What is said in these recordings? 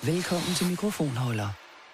Velkommen til mikrofonholder.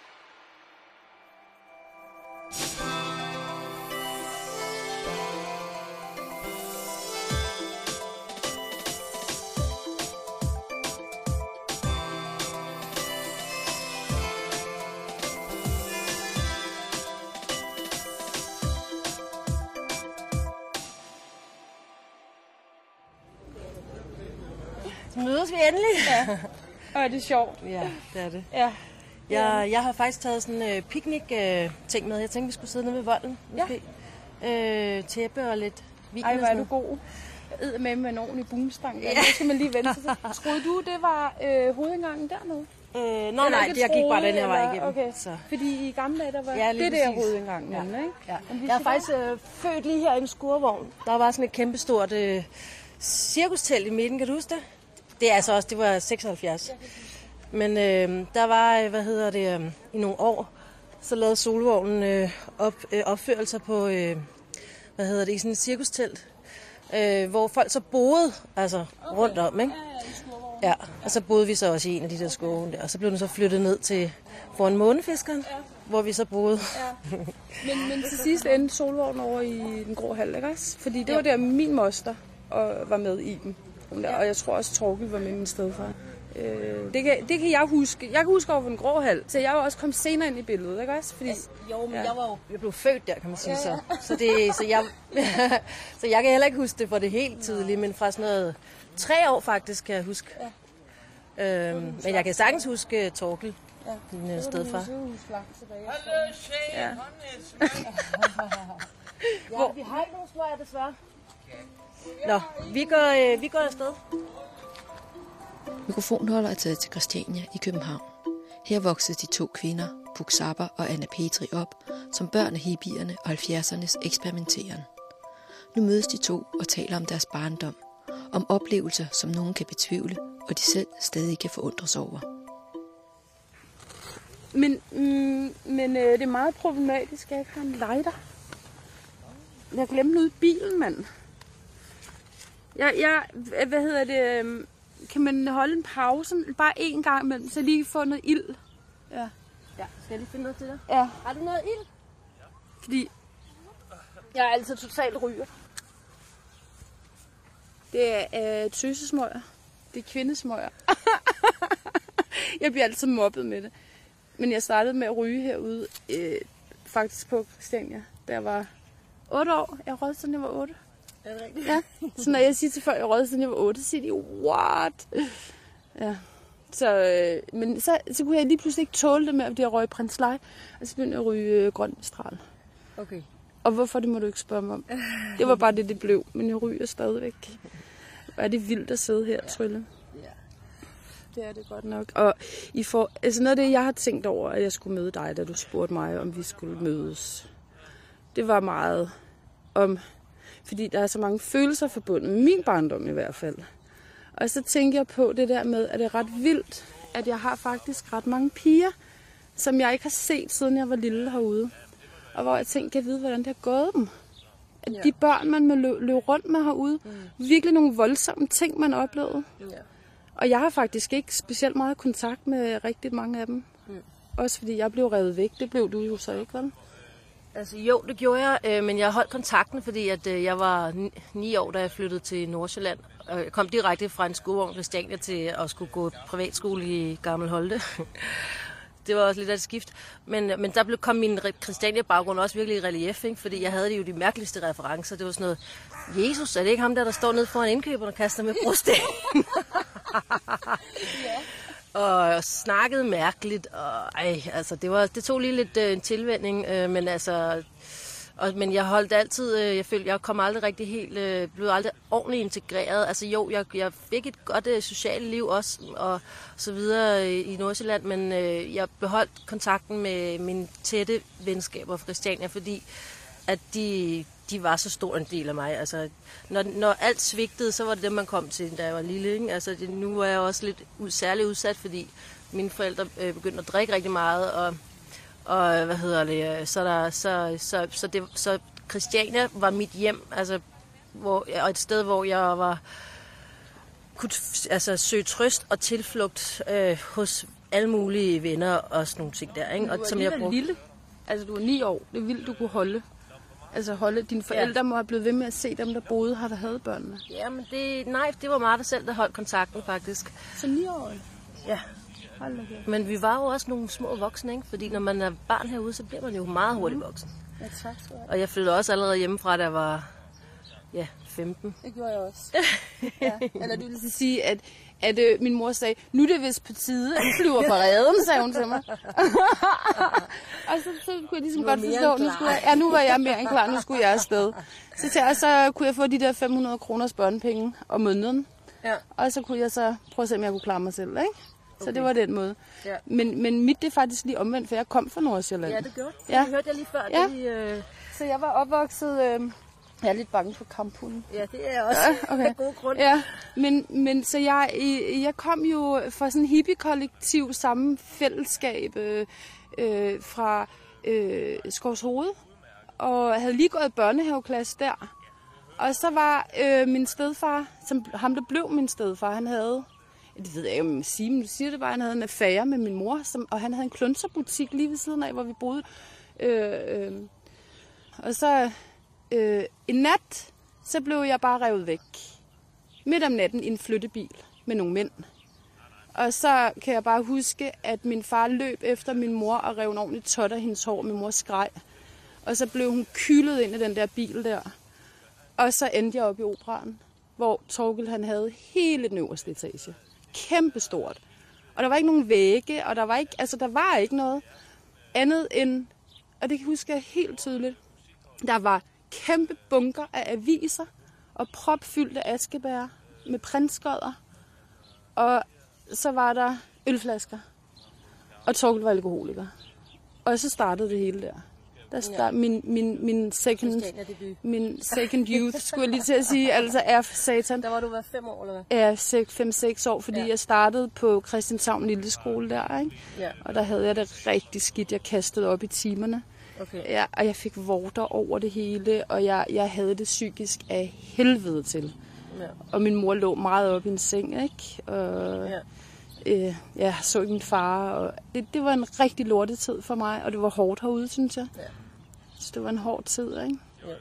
Så mødes vi endelig. Ja. Og det er sjovt. Ja, det er det. Ja. Jeg har faktisk taget sådan en picnic-ting med. Jeg tænkte, vi skulle sidde nede ved volden. Ja. Tæppe og lidt vin. Ej, hvor er du god. Jeg æder med en ordentlig boomstang. Ja. Det skal man lige vente sig. Troede du, det var hovedindgangen dernede? Nej, jeg gik bare den her vej igennem. Okay. Så. Fordi i gamle dage, der var det der hovedindgangen. Ja. Ikke? Ja. Jeg er faktisk født lige her i en skurvogn. Der var sådan et kæmpestort cirkustelt i midten, kan du huske det? Det er altså også, det var 76. Men der var, i nogle år, så lavede Solvognen opførelser på, i sådan et cirkustelt, hvor folk så boede rundt om, ikke? Ja, og så boede vi så også i en af de der skove der, og så blev den så flyttet ned til foran Månefiskeren, hvor vi så boede. Ja. Men til sidst endte Solvognen over i den grå hal, ikke også? Fordi det var der min moster var med i den. Og jeg tror også, Torkel var med min stedfar. Det kan jeg huske. Jeg kan huske over den grå hal, så jeg var også kommet senere ind i billedet, ikke også? Fordi, jeg blev født der, kan man sige så. Så jeg kan heller ikke huske det fra det helt tidlige, men fra sådan noget 3 år faktisk, kan jeg huske. Ja. Men jeg kan sagtens huske Torkel, min stedfar. Ja. Vi har ikke nogen smøger, desværre. Nå, vi går afsted. Mikrofonholder er taget til Christiania i København. Her voksede de 2 kvinder, Puk Zapper og Anna Petri, op som børn af hippierne og 70'ernes eksperimenteren. Nu mødes de 2 og taler om deres barndom, om oplevelser, som nogen kan betvivle, og de selv stadig kan forundres over. Men det er meget problematisk, at jeg ikke har en lighter. Jeg glemte noget i bilen, mand. Kan man holde en pause bare én gang imellem, så lige få noget ild? Ja. Skal jeg lige finde noget til dig? Ja. Har du noget ild? Fordi jeg er altid totalt ryger. Det er tøsesmøger. Det er kvindesmøger. Jeg bliver altid mobbet med det. Men jeg startede med at ryge herude, faktisk på Christiania, da jeg var 8 år. Jeg rød, siden jeg var 8. Er det rigtigt? Ja. Så når jeg siger til folk, at jeg rød, siden jeg var 8, så siger de, what? Ja. Men så kunne jeg lige pludselig ikke tåle det med, at jeg røg Prins Leje. Og så begyndte jeg at ryge grøn stral. Okay. Og hvorfor, det må du ikke spørge mig om. Det var bare det blev, men jeg ryger stadigvæk. Og er det vildt at sidde her, Trylle? Ja. Det er det godt nok. Og noget af det, jeg har tænkt over, at jeg skulle møde dig, da du spurgte mig, om vi skulle mødes. Det var meget fordi der er så mange følelser forbundet med min barndom i hvert fald. Og så tænker jeg på det der med, at det er ret vildt, at jeg har faktisk ret mange piger, som jeg ikke har set, siden jeg var lille herude. Og hvor jeg tænkte, jeg ved, hvordan det har gået dem. At de børn, man må løbe rundt med herude, virkelig nogle voldsomme ting, man oplevede. Ja. Og jeg har faktisk ikke specielt meget kontakt med rigtig mange af dem. Også fordi jeg blev revet væk. Det blev du jo så ikke, vel? Altså jo, det gjorde jeg, men jeg holdt kontakten, fordi at, jeg var 9 år, da jeg flyttede til Nordsjælland. Og jeg kom direkte fra en skolevogn Christiania til at skulle gå privatskole i Gammel Holte. Det var også lidt af et skift. Men der kom min Christiania-baggrund også virkelig i relief, ikke? Fordi jeg havde jo de mærkeligste referencer. Det var sådan noget, Jesus, er det ikke ham der står nede foran indkøberen og kaster med brosten? Og snakkede mærkeligt, og det tog lige lidt en tilvænning, men jeg holdt altid, jeg kom aldrig rigtig helt, blev aldrig ordentligt integreret. Altså jo, jeg fik et godt socialt liv også, og så videre i Nordsjælland, men jeg beholdt kontakten med mine tætte venskaber fra Christiania, fordi at de var så stor en del af mig. Altså, når alt svigtede, så var det dem, man kom til, da jeg var lille. Ikke? Altså, nu er jeg også lidt særligt udsat, fordi mine forældre begyndte at drikke rigtig meget, og så Christiania var mit hjem, altså, og et sted, hvor jeg kunne søge trøst og tilflugt hos alle mulige venner og sådan nogle ting der, ikke? Og Du som jeg brugte. lille. Altså, du var 9 år. Det er vildt, du kunne holde. Altså holde. Dine forældre må have blevet ved med at se dem, der boede her, der havde børnene. Ja, men det var mig der selv, der holdt kontakten faktisk. Så 9 år? Ja. Men vi var jo også nogle små voksne, ikke? Fordi når man er barn herude, så bliver man jo meget hurtigt voksen. Ja, tak skal du have. Og jeg flyttede også allerede hjemmefra, da jeg var 15. Det gjorde jeg også. Ja. Eller du vil sige, at min mor sagde, nu er det vist på tide, at du flyver på reden, sagde hun til mig. Og så kunne jeg ligesom godt forstå, nu var jeg mere end klar, nu skulle jeg afsted. Så kunne jeg få de der 500 kroners børnepenge om måneden. Ja. Og så kunne jeg så prøve at se, om jeg kunne klare mig selv, ikke? Okay. Så det var den måde. Ja. Men mit det er faktisk lige omvendt, for jeg kom fra Nordsjælland. Ja, det gjorde du. Ja. Det hørte jeg lige før. Ja. Så jeg var opvokset... Jeg er lidt bange for kamphunden. Ja, det er jeg også. Okay. Af god grund. Ja, men så jeg kom jo fra sådan en hippie-kollektiv samme fællesskab fra Skovshoved, og havde lige gået i børnehaveklasse der. Og så var min stedfar, ham der blev min stedfar, han havde, det ved jeg ikke, om jeg siger, men du siger det bare, han havde en affære med min mor, og han havde en klunserbutik lige ved siden af, hvor vi boede. Og så en nat, så blev jeg bare revet væk. Midt om natten i en flyttebil med nogle mænd. Og så kan jeg bare huske, at min far løb efter min mor og rev en ordentligt tot af hendes hår. Min mor skreg. Og så blev hun kylet ind i den der bil der. Og så endte jeg op i Operaen, hvor Torgild han havde hele den øverste etage. Kæmpestort. Og der var ikke nogen vægge, og der var ikke noget andet end, og det kan jeg huske helt tydeligt, der var kæmpe bunker af aviser og propfyldte askebær med printskodder. Og så var der ølflasker. Og Torgild var alkoholiker. Og så startede det hele der. Der startede min second youth, skulle jeg lige til at sige, altså er satan. Der var du været 5 år, eller hvad? Ja, 5-6 år, fordi jeg startede på Christianshavn Lille Skole der, ikke? Ja. Og der havde jeg det rigtig skidt. Jeg kastede op i timerne. Okay. Ja, og jeg fik vorter over det hele, og jeg havde det psykisk af helvede til. Ja. Og min mor lå meget op i en seng, ikke? Og jeg så ikke min far. Og det var en rigtig lortetid for mig, og det var hårdt herude, synes jeg. Ja. Så det var en hård tid, ikke? Ja.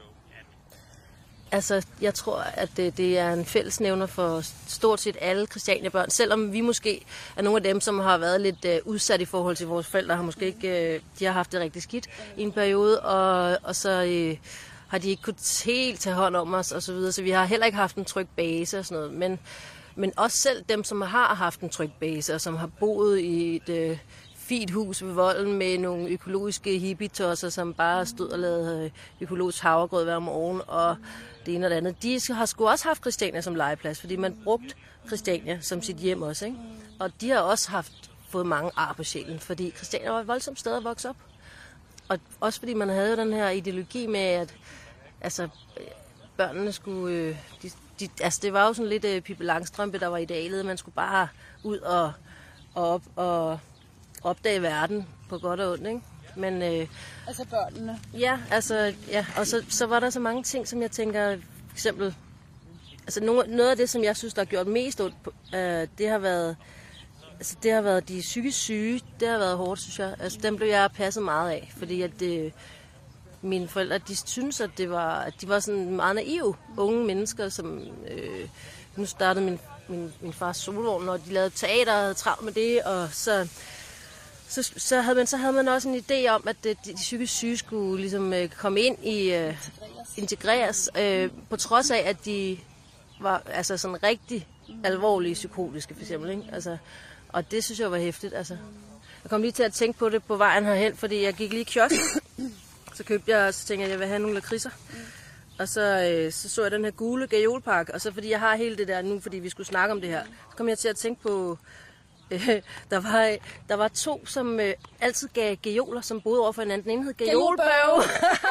Altså, jeg tror, at det er en fællesnævner for stort set alle Christiania-børn. Selvom vi måske er nogle af dem, som har været lidt udsat i forhold til vores forældre, har måske ikke, de har haft det rigtig skidt i en periode, og så har de ikke kunnet helt tage hånd om os og så videre. Så vi har heller ikke haft en tryg base og sådan noget. Men også selv dem, som har haft en tryg base, og som har boet i et fint hus ved volden med nogle økologiske hippietosser, som bare stod og lavede økologisk havregrød hver morgen, og det ene og det andet. De har sgu også haft Christiania som legeplads, fordi man brugte Christiania som sit hjem også, ikke? Og de har også fået mange ar på sjælen, fordi Christiania var et voldsomt sted at vokse op. Og også fordi man havde jo den her ideologi med, at altså, børnene skulle... det var jo sådan lidt Pippi Langstrømpe, der var idealet. Man skulle bare ud og opdage verden på godt og ondt, ikke? Men, altså børnene? Ja, altså, ja. Og så var der så mange ting, som jeg tænker, for eksempel, altså noget af det, som jeg synes, der har gjort mest ondt, det har været de psykisk syge. Det har været hårdt, synes jeg. Altså, dem blev jeg passet meget af, fordi at mine forældre, de synes, at de var sådan meget naive unge mennesker, som nu startede min fars solvogn, og de lavede teater og havde travlt med det, og så havde man også en idé om, at de psykisk syge skulle ligesom komme ind i integreres, på trods af, at de var altså sådan rigtig alvorlige psykotiske, for eksempel, ikke? Altså, og det synes jeg var hæftigt, altså. Jeg kom lige til at tænke på det på vejen herhen, fordi jeg gik lige i kiosk, så tænkte jeg, at jeg vil have nogle lakridser. Og så jeg den her gule gajolpakke, og så fordi jeg har hele det der nu, fordi vi skulle snakke om det her, så kom jeg til at tænke på, der var 2, som altid gav gajoler, som boede over for hinanden. Den ene hed Gajolbørge.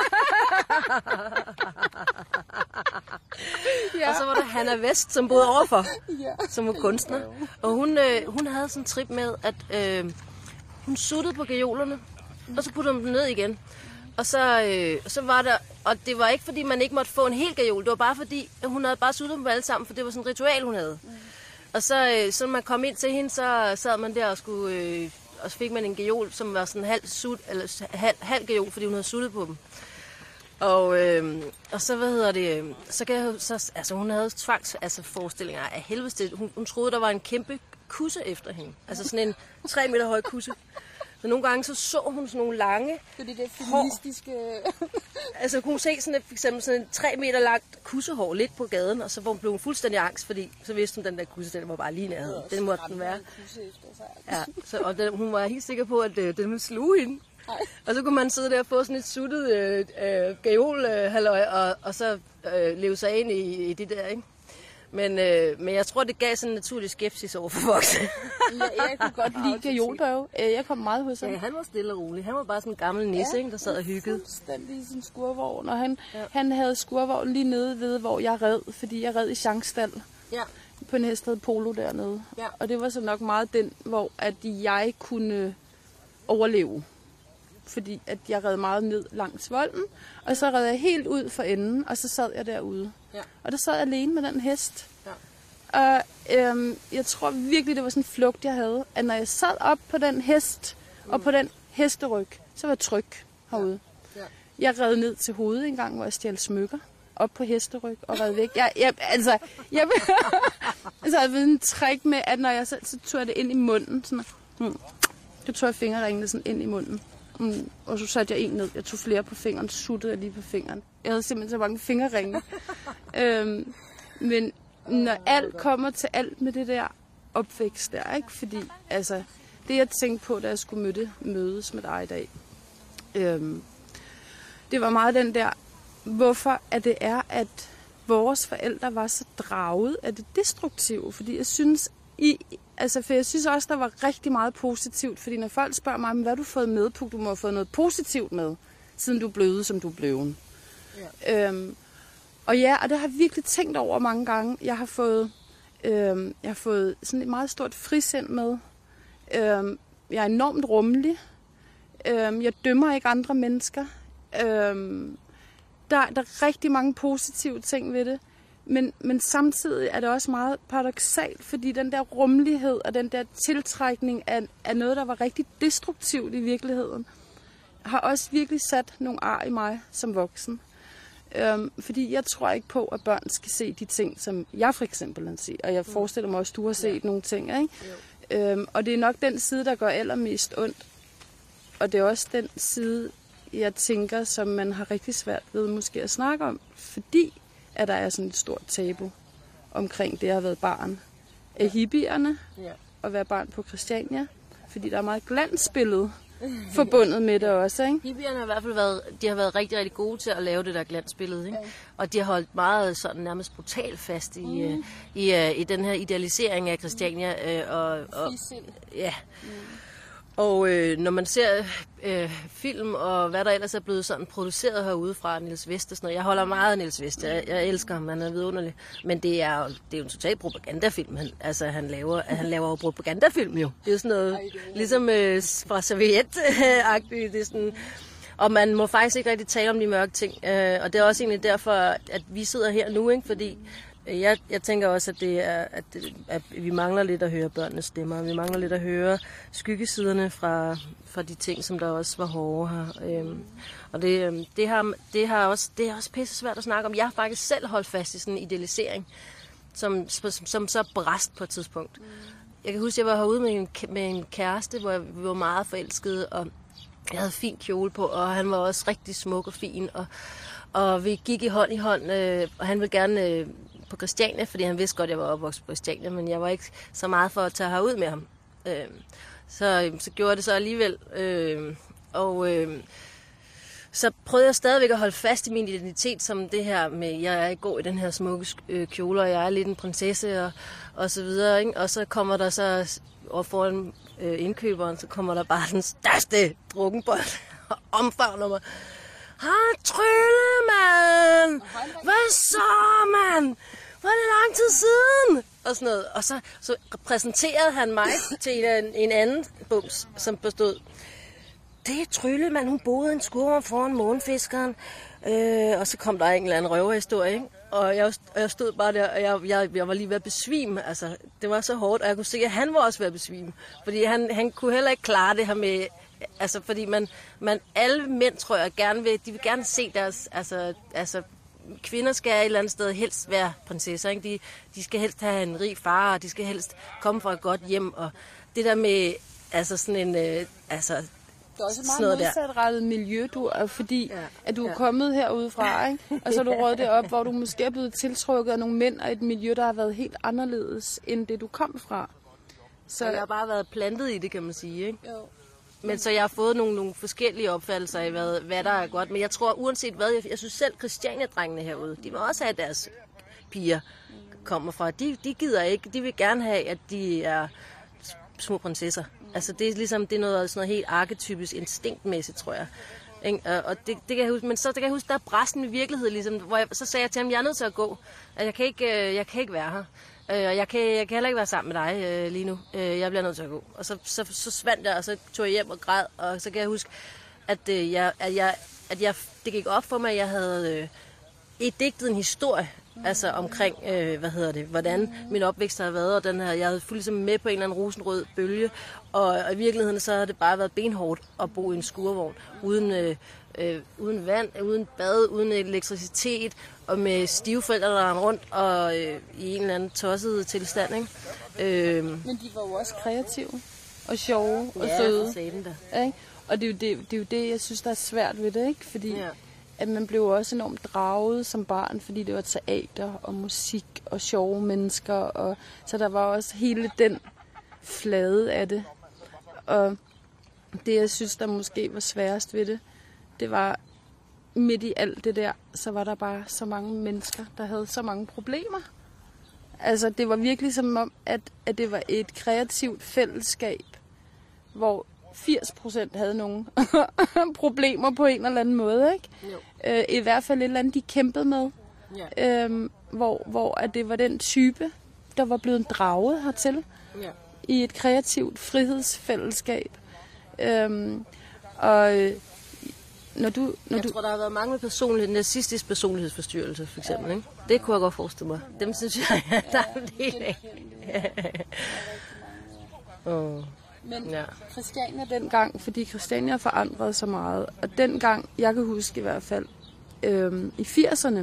Ja. Og så var der Hanna Vest, som boede overfor, som var kunstner. Og hun havde sådan en trip med, at hun suttede på gajolerne, og så puttede hun dem ned igen. Og så var der, og det var ikke fordi man ikke måtte få en hel gajol, det var bare fordi hun havde bare suttet dem på alle sammen, for det var sådan et ritual, hun havde. Og så når man kom ind til hende, så sad man der og skulle... og så fik man en geol, som var sådan halv geol, fordi hun havde suttet på dem. Og så, så kan jeg altså hun havde forestillinger af helvede. Hun troede, der var en kæmpe kusse efter hende. Altså sådan en 3 meter høj kusse. Så nogle gange så hun sådan nogle lange det feministiske... Altså kunne hun se sådan for eksempel sådan en 3 meter langt kussehår lidt på gaden, og så blev hun fuldstændig angst, fordi så vidste hun, den der kusse, den var bare lige nærheden. Den måtte den være. Ja, hun var helt sikker på, at den ville sluge hende. Og så kunne man sidde der og få sådan et suttet geol-halløj, og så leve sig ind i det der, ikke? Men jeg tror, det gav sådan en naturlig skepsis over for voksne. Jeg kunne godt lide geolbørge. Jeg kom meget hos ham. Ja, han var stille og rolig. Han var bare sådan en gammel nisse, ikke, der sad og hyggede. Fuldstændig i sin skurvogn. Og han havde skurvogn lige nede ved, hvor jeg red. Fordi jeg red i Schankstald. Ja. På en hest, der hed Polo dernede. Ja. Og det var så nok meget den, hvor at jeg kunne overleve. Fordi at jeg red meget ned langs volden. Og så red jeg helt ud for enden, og så sad jeg derude. Ja. Og der sad jeg alene med den hest. Ja. Og jeg tror virkelig, det var sådan en flugt, jeg havde. At når jeg sad op på den hest, og på den hesteryg, så var jeg tryg herude. Ja. Ja. Jeg red ned til hovedet en gang, hvor jeg stjal smykker. Op på hesteryg og red væk. Jeg havde en trick med, at når jeg så tog jeg det ind i munden. Sådan, så tog jeg fingerringene sådan ind i munden. Og så satte jeg en ned. Jeg tog flere på fingeren, suttede jeg lige på fingeren. Jeg havde simpelthen så mange fingerringe. Men når alt kommer til alt med det der opvækst der, ikke? Fordi altså, det jeg tænkte på, da jeg skulle mødes med dig i dag, det var meget den der, hvorfor at vores forældre var så draget af det destruktive. Fordi jeg synes, for jeg synes også, der var rigtig meget positivt. Fordi når folk spørger mig, hvad har du fået med på? Du må have fået noget positivt med, siden du blev, som du blev. Ja. Og det har jeg virkelig tænkt over mange gange. Jeg har fået sådan et meget stort frisind med. Jeg er enormt rummelig. Jeg dømmer ikke andre mennesker. Der er rigtig mange positive ting ved det. Men samtidig er det også meget paradoksalt, fordi den der rummelighed og den der tiltrækning af noget, der var rigtig destruktivt i virkeligheden, har også virkelig sat nogle ar i mig som voksen. Fordi jeg tror ikke på, at børn skal se de ting, som jeg for eksempel har set. Og jeg forestiller mig også, at du har set nogle ting. Ikke? Og det er nok den side, der gør allermest ondt. Og det er også den side, jeg tænker, som man har rigtig svært ved måske at snakke om. Fordi at der er sådan et stort tabu omkring det at have været barn af hippierne og være barn på Christiania. Fordi der er meget glansbillede forbundet med det også, ikke? Hippierne har i hvert fald været rigtig, rigtig gode til at lave det der glansbillede, ikke? Ja. Og de har holdt meget sådan nærmest brutalt fast i den her idealisering af Christiania. Ja. Og når man ser film og hvad der ellers er blevet sådan produceret herude fra Niels Vest og sådan noget. Jeg holder meget af Niels Vest. Jeg elsker ham, han er vidunderlig. Men det er jo en total propagandafilm. Han laver jo propagandafilm jo. Det er sådan noget, ligesom fra Sovjet-agtigt. Det er sådan, og man må faktisk ikke rigtig tale om de mørke ting. Og det er også egentlig derfor, at vi sidder her nu, ikke? Fordi jeg tænker også, at vi mangler lidt at høre børnenes stemmer. Vi mangler lidt at høre skyggesiderne fra de ting, som der også var hårde her. Og det er også pisse svært at snakke om. Jeg har faktisk selv holdt fast i sådan en idealisering, som så brast på et tidspunkt. Jeg kan huske, at jeg var herude med en kæreste, hvor vi var meget forelskede, og jeg havde fin kjole på, og han var også rigtig smuk og fin. Og vi gik i hånd, og han ville gerne på Christiania, fordi han vidste godt, at jeg var opvokset på Christiania, men jeg var ikke så meget for at tage herud med ham. Så gjorde det så alligevel. Så prøvede jeg stadigvæk at holde fast i min identitet, som det her med, jeg går i den her smukke kjole, og jeg er lidt en prinsesse, og så videre. Ikke? Og så kommer der så, og foran indkøberen, så kommer der bare den største drukkenbold og omfavner mig. Trylle, mand! Hvad så, mand? Hvor er det lang tid siden? Og sådan noget. Og så præsenterede han mig til en anden bums, som bestod. Det er Trylle, mand. Hun boede i en skurvogn foran Månefiskeren. Og så kom der en eller anden røverhistorie, ikke? Og jeg stod bare der, og jeg var lige ved at besvime. Altså, det var så hårdt, og jeg kunne se, at han var også ved at besvime. Fordi han kunne heller ikke klare det her med... Altså, fordi alle mænd, tror jeg, de vil gerne se deres... Altså, kvinder skal et eller andet sted helst være prinsesser, ikke? De skal helst have en rig far, og de skal helst komme fra et godt hjem. Og det der med... Altså, sådan en... Det er også et meget modsatrettet miljø, fordi at du er kommet herudefra, ikke? Og så er du røget derop, hvor du måske er blevet tiltrukket af nogle mænd og et miljø, der har været helt anderledes, end det du kom fra. Så jeg har bare været plantet i det, kan man sige, ikke? Jo. Men så jeg har fået nogle forskellige opfattelser af, hvad der er godt. Men jeg tror, uanset hvad, jeg synes selv, Christiania-drengene herude, de må også have deres piger kommer fra. De gider ikke. De vil gerne have, at de er små prinsesser. Altså det er ligesom det er noget sådan noget helt arketypisk instinktmæssigt, tror jeg. Og det kan jeg huske, men så kan jeg huske, der er præsten i virkeligheden, ligesom, hvor så sagde jeg til ham, jeg er nødt til at gå. At jeg kan ikke være her. Og jeg kan heller ikke være sammen med dig lige nu. Jeg bliver nødt til at gå. Og så svandt jeg, og så tog jeg hjem og græd. Og så kan jeg huske, at det gik op for mig, at jeg havde digtet en historie, altså omkring, hvordan min opvækst har været, og jeg havde fuldt ligesom med på en eller anden rosenrød bølge, og i virkeligheden så har det bare været benhårdt at bo i en skurvogn, uden vand, uden bad, uden elektricitet, og med stive forældre, der er rundt, og i en eller anden tosset tilstand, ikke? Men de var jo også kreative, og sjove, og søde. Ikke? Og det er jo det, jeg synes, der er svært ved det, ikke? Fordi at man blev også enormt draget som barn, fordi det var teater og musik og sjove mennesker. Og så der var også hele den flade af det. Og det, jeg synes, der måske var sværest ved det var midt i alt det der, så var der bare så mange mennesker, der havde så mange problemer. Altså, det var virkelig som om, at det var et kreativt fællesskab, hvor 80% havde nogle problemer på en eller anden måde, ikke? I hvert fald et eller andet, de kæmpede med. Ja. Hvor at det var den type, der var blevet draget hertil i et kreativt frihedsfællesskab. Jeg tror, der har været mange med narcissistisk personlighedsforstyrrelse, for eksempel. Ikke? Det kunne jeg godt forestille mig. Dem synes jeg, der er en del af. Men Christiania dengang, fordi Christiania forandrede så meget, og dengang, jeg kan huske i hvert fald, i 80'erne,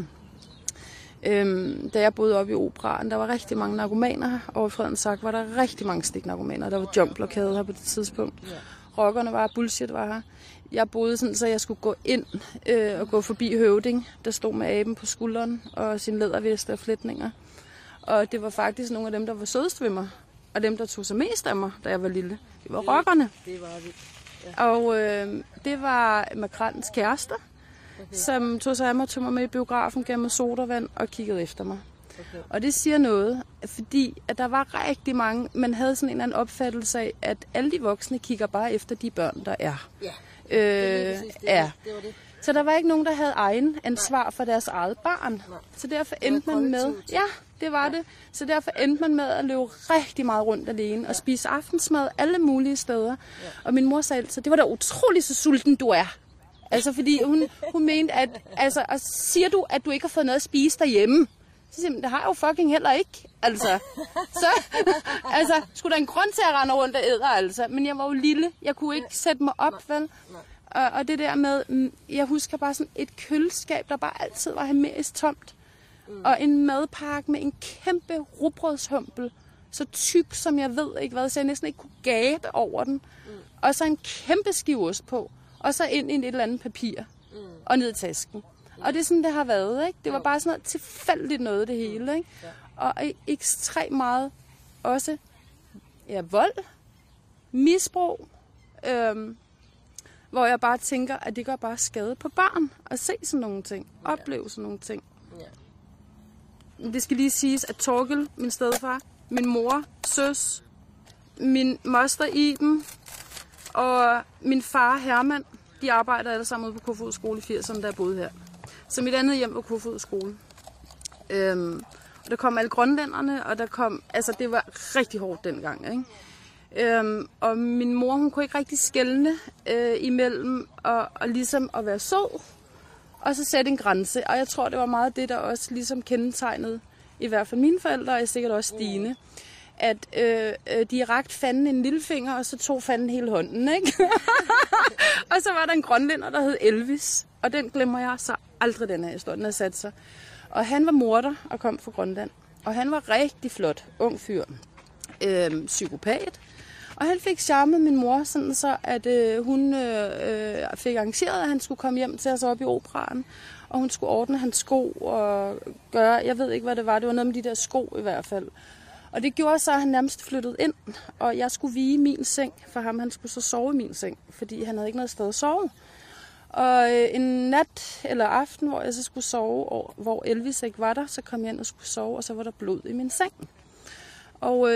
da jeg boede oppe i Operaen, der var rigtig mange narkomaner her. Over i Fredensborg var der rigtig mange stiknarkomaner. Der var jumpblokade her på det tidspunkt. Rockerne var bullshit var her. Jeg boede sådan, så jeg skulle gå ind og gå forbi Høvding, der stod med aben på skulderen og sin læderveste og flætninger. Og det var faktisk nogle af dem, der var sødest ved mig. Og dem, der tog sig mest af mig, da jeg var lille, det var rockerne. Det var vildt. Ja. Og det var Makrantens kæreste, som tog sig af mig og tog mig med i biografen, gav mig sodavand og kiggede efter mig. Okay. Og det siger noget, fordi at der var rigtig mange, man havde sådan en eller anden opfattelse af, at alle de voksne kigger bare efter de børn, der er. Ja, det var det. Så der var ikke nogen, der havde egen ansvar for deres eget barn. Nej. Så derfor endte man med... Ja, det var det. Så derfor endte man med at løbe rigtig meget rundt alene og spise aftensmad alle mulige steder. Ja. Og min mor sagde altid, det var da utroligt så sulten du er. Altså fordi hun mente, at altså, siger du, at du ikke har fået noget at spise derhjemme? Så siger man, det har jeg jo fucking heller ikke. Altså, skulle der en grund til at rende rundt og æder, altså. Men jeg var jo lille. Jeg kunne ikke sætte mig op, vel? Og det der med, jeg husker bare sådan et køleskab, der bare altid var mest tomt. Og en madpakke med en kæmpe rugbrødshumpel, så tyk som jeg ved ikke hvad, så jeg næsten ikke kunne gabe over den. Og så en kæmpe skiveost på, og så ind i et eller andet papir, og ned i tasken. Og det er sådan, det har været, ikke? Det var bare sådan noget tilfældigt noget, det hele, ikke? Og ekstremt meget også, vold, misbrug, hvor jeg bare tænker, at det gør bare skade på barn at se sådan nogle ting, opleve sådan nogle ting. Det skal lige siges, at Torkel, min stedfar, min mor, søs, min moster Iben og min far Herman, de arbejder alle sammen ude på Kofod skole i 80'erne, da jeg boede her. Så mit andet hjem var Kofod skole. Og der kom alle grønlænderne, og der kom, altså det var rigtig hårdt dengang, ikke? Og min mor, hun kunne ikke rigtig skelne imellem og ligesom at være sød og så sætte en grænse. Og jeg tror, det var meget det, der også ligesom kendetegnede, i hvert fald mine forældre, og sikkert også Stine, at de rakte fanden en lillefinger, og så tog fanden hele hånden, ikke? Og så var der en grønlænder, der hed Elvis, og den glemmer jeg så aldrig, den her historie, den har sat sig. Og han var morder og kom fra Grønland, og han var rigtig flot, ung fyr, psykopat. Og han fik charmet min mor, sådan så at hun fik arrangeret, at han skulle komme hjem til os op i operaen. Og hun skulle ordne hans sko og gøre, jeg ved ikke hvad det var noget med de der sko i hvert fald. Og det gjorde så, at han nærmest flyttede ind, og jeg skulle vige min seng for ham. Han skulle så sove i min seng, fordi han havde ikke noget sted at sove. Og en nat eller aften, hvor jeg så skulle sove, og hvor Elvis ikke var der, så kom jeg ind og skulle sove, og så var der blod i min seng. Og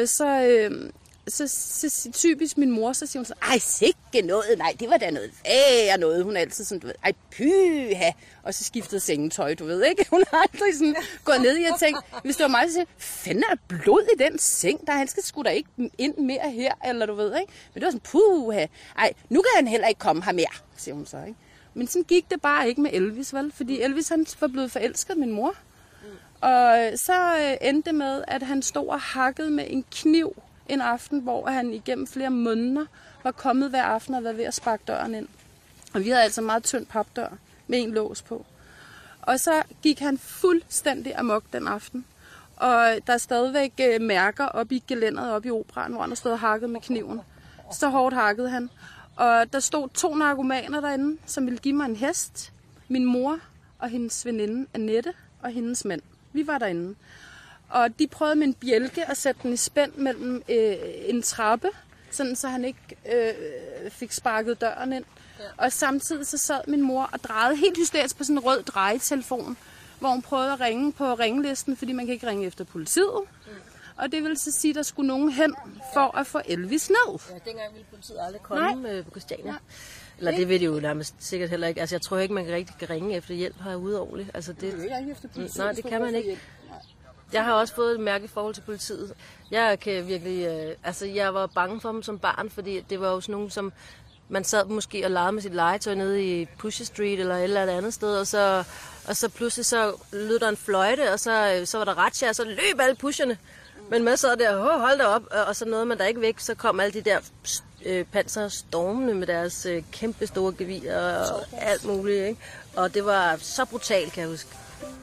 så typisk min mor, så siger hun så, ej, sikke noget, nej, det var da noget værre noget. Hun er altid sådan, du ved, ej, pyha, og så skiftede sengetøj, du ved ikke. Hun har aldrig sådan gået ned i og tænkt, hvis det var mig, så siger fanden er der blod i den seng, der han skal sgu da ikke ind mere her, eller du ved, ikke. Men det var sådan, puha, ej, nu kan han heller ikke komme her mere, siger hun så, ikke. Men sådan gik det bare ikke med Elvis, vel, fordi Elvis, han var blevet forelsket min mor. Og så endte det med, at han stod og hakkede med en kniv en aften, hvor han igennem flere måneder var kommet hver aften og var ved at sparke døren ind. Og vi havde altså meget tynd papdør med en lås på. Og så gik han fuldstændig amok den aften. Og der er stadigvæk mærker op i gelænderet op i operaen, hvor han stod og hakket med kniven. Så hårdt hakkede han. Og der stod 2 narkomaner derinde, som ville give mig en hest. Min mor og hendes veninde Annette og hendes mand. Vi var derinde. Og de prøvede med en bjælke at sætte den i spænd mellem en trappe, sådan så han ikke fik sparket døren ind. Ja. Og samtidig så sad min mor og drejede helt hysterisk på sådan en rød drejetelefon, hvor hun prøvede at ringe på ringelisten, fordi man kan ikke ringe efter politiet. Mm. Og det vil så sige, at der skulle nogen hen for at få Elvis ned. Ja, dengang ville politiet aldrig komme på Christiania. Ja. Eller det ved de jo nærmest sikkert heller ikke. Altså jeg tror ikke, man kan ringe efter hjælp herude ordentligt. Altså, det kan ikke efter politiet. Nej, det kan man ikke. Jeg har også fået et mærkeligt forhold til politiet. Jeg kan virkelig, jeg var bange for dem som barn, fordi det var jo sådan nogen, som man sad måske og legede med sit legetøj nede i Pusher Street eller et eller andet sted, og så pludselig så lød der en fløjte, og så var der razzia, og så løb alle pusherne. Men man sad der, hold da op, og så nåede man der ikke væk, så kom alle de der panser stormende med deres kæmpe store gevier og alt muligt, ikke? Og det var så brutalt, kan jeg huske.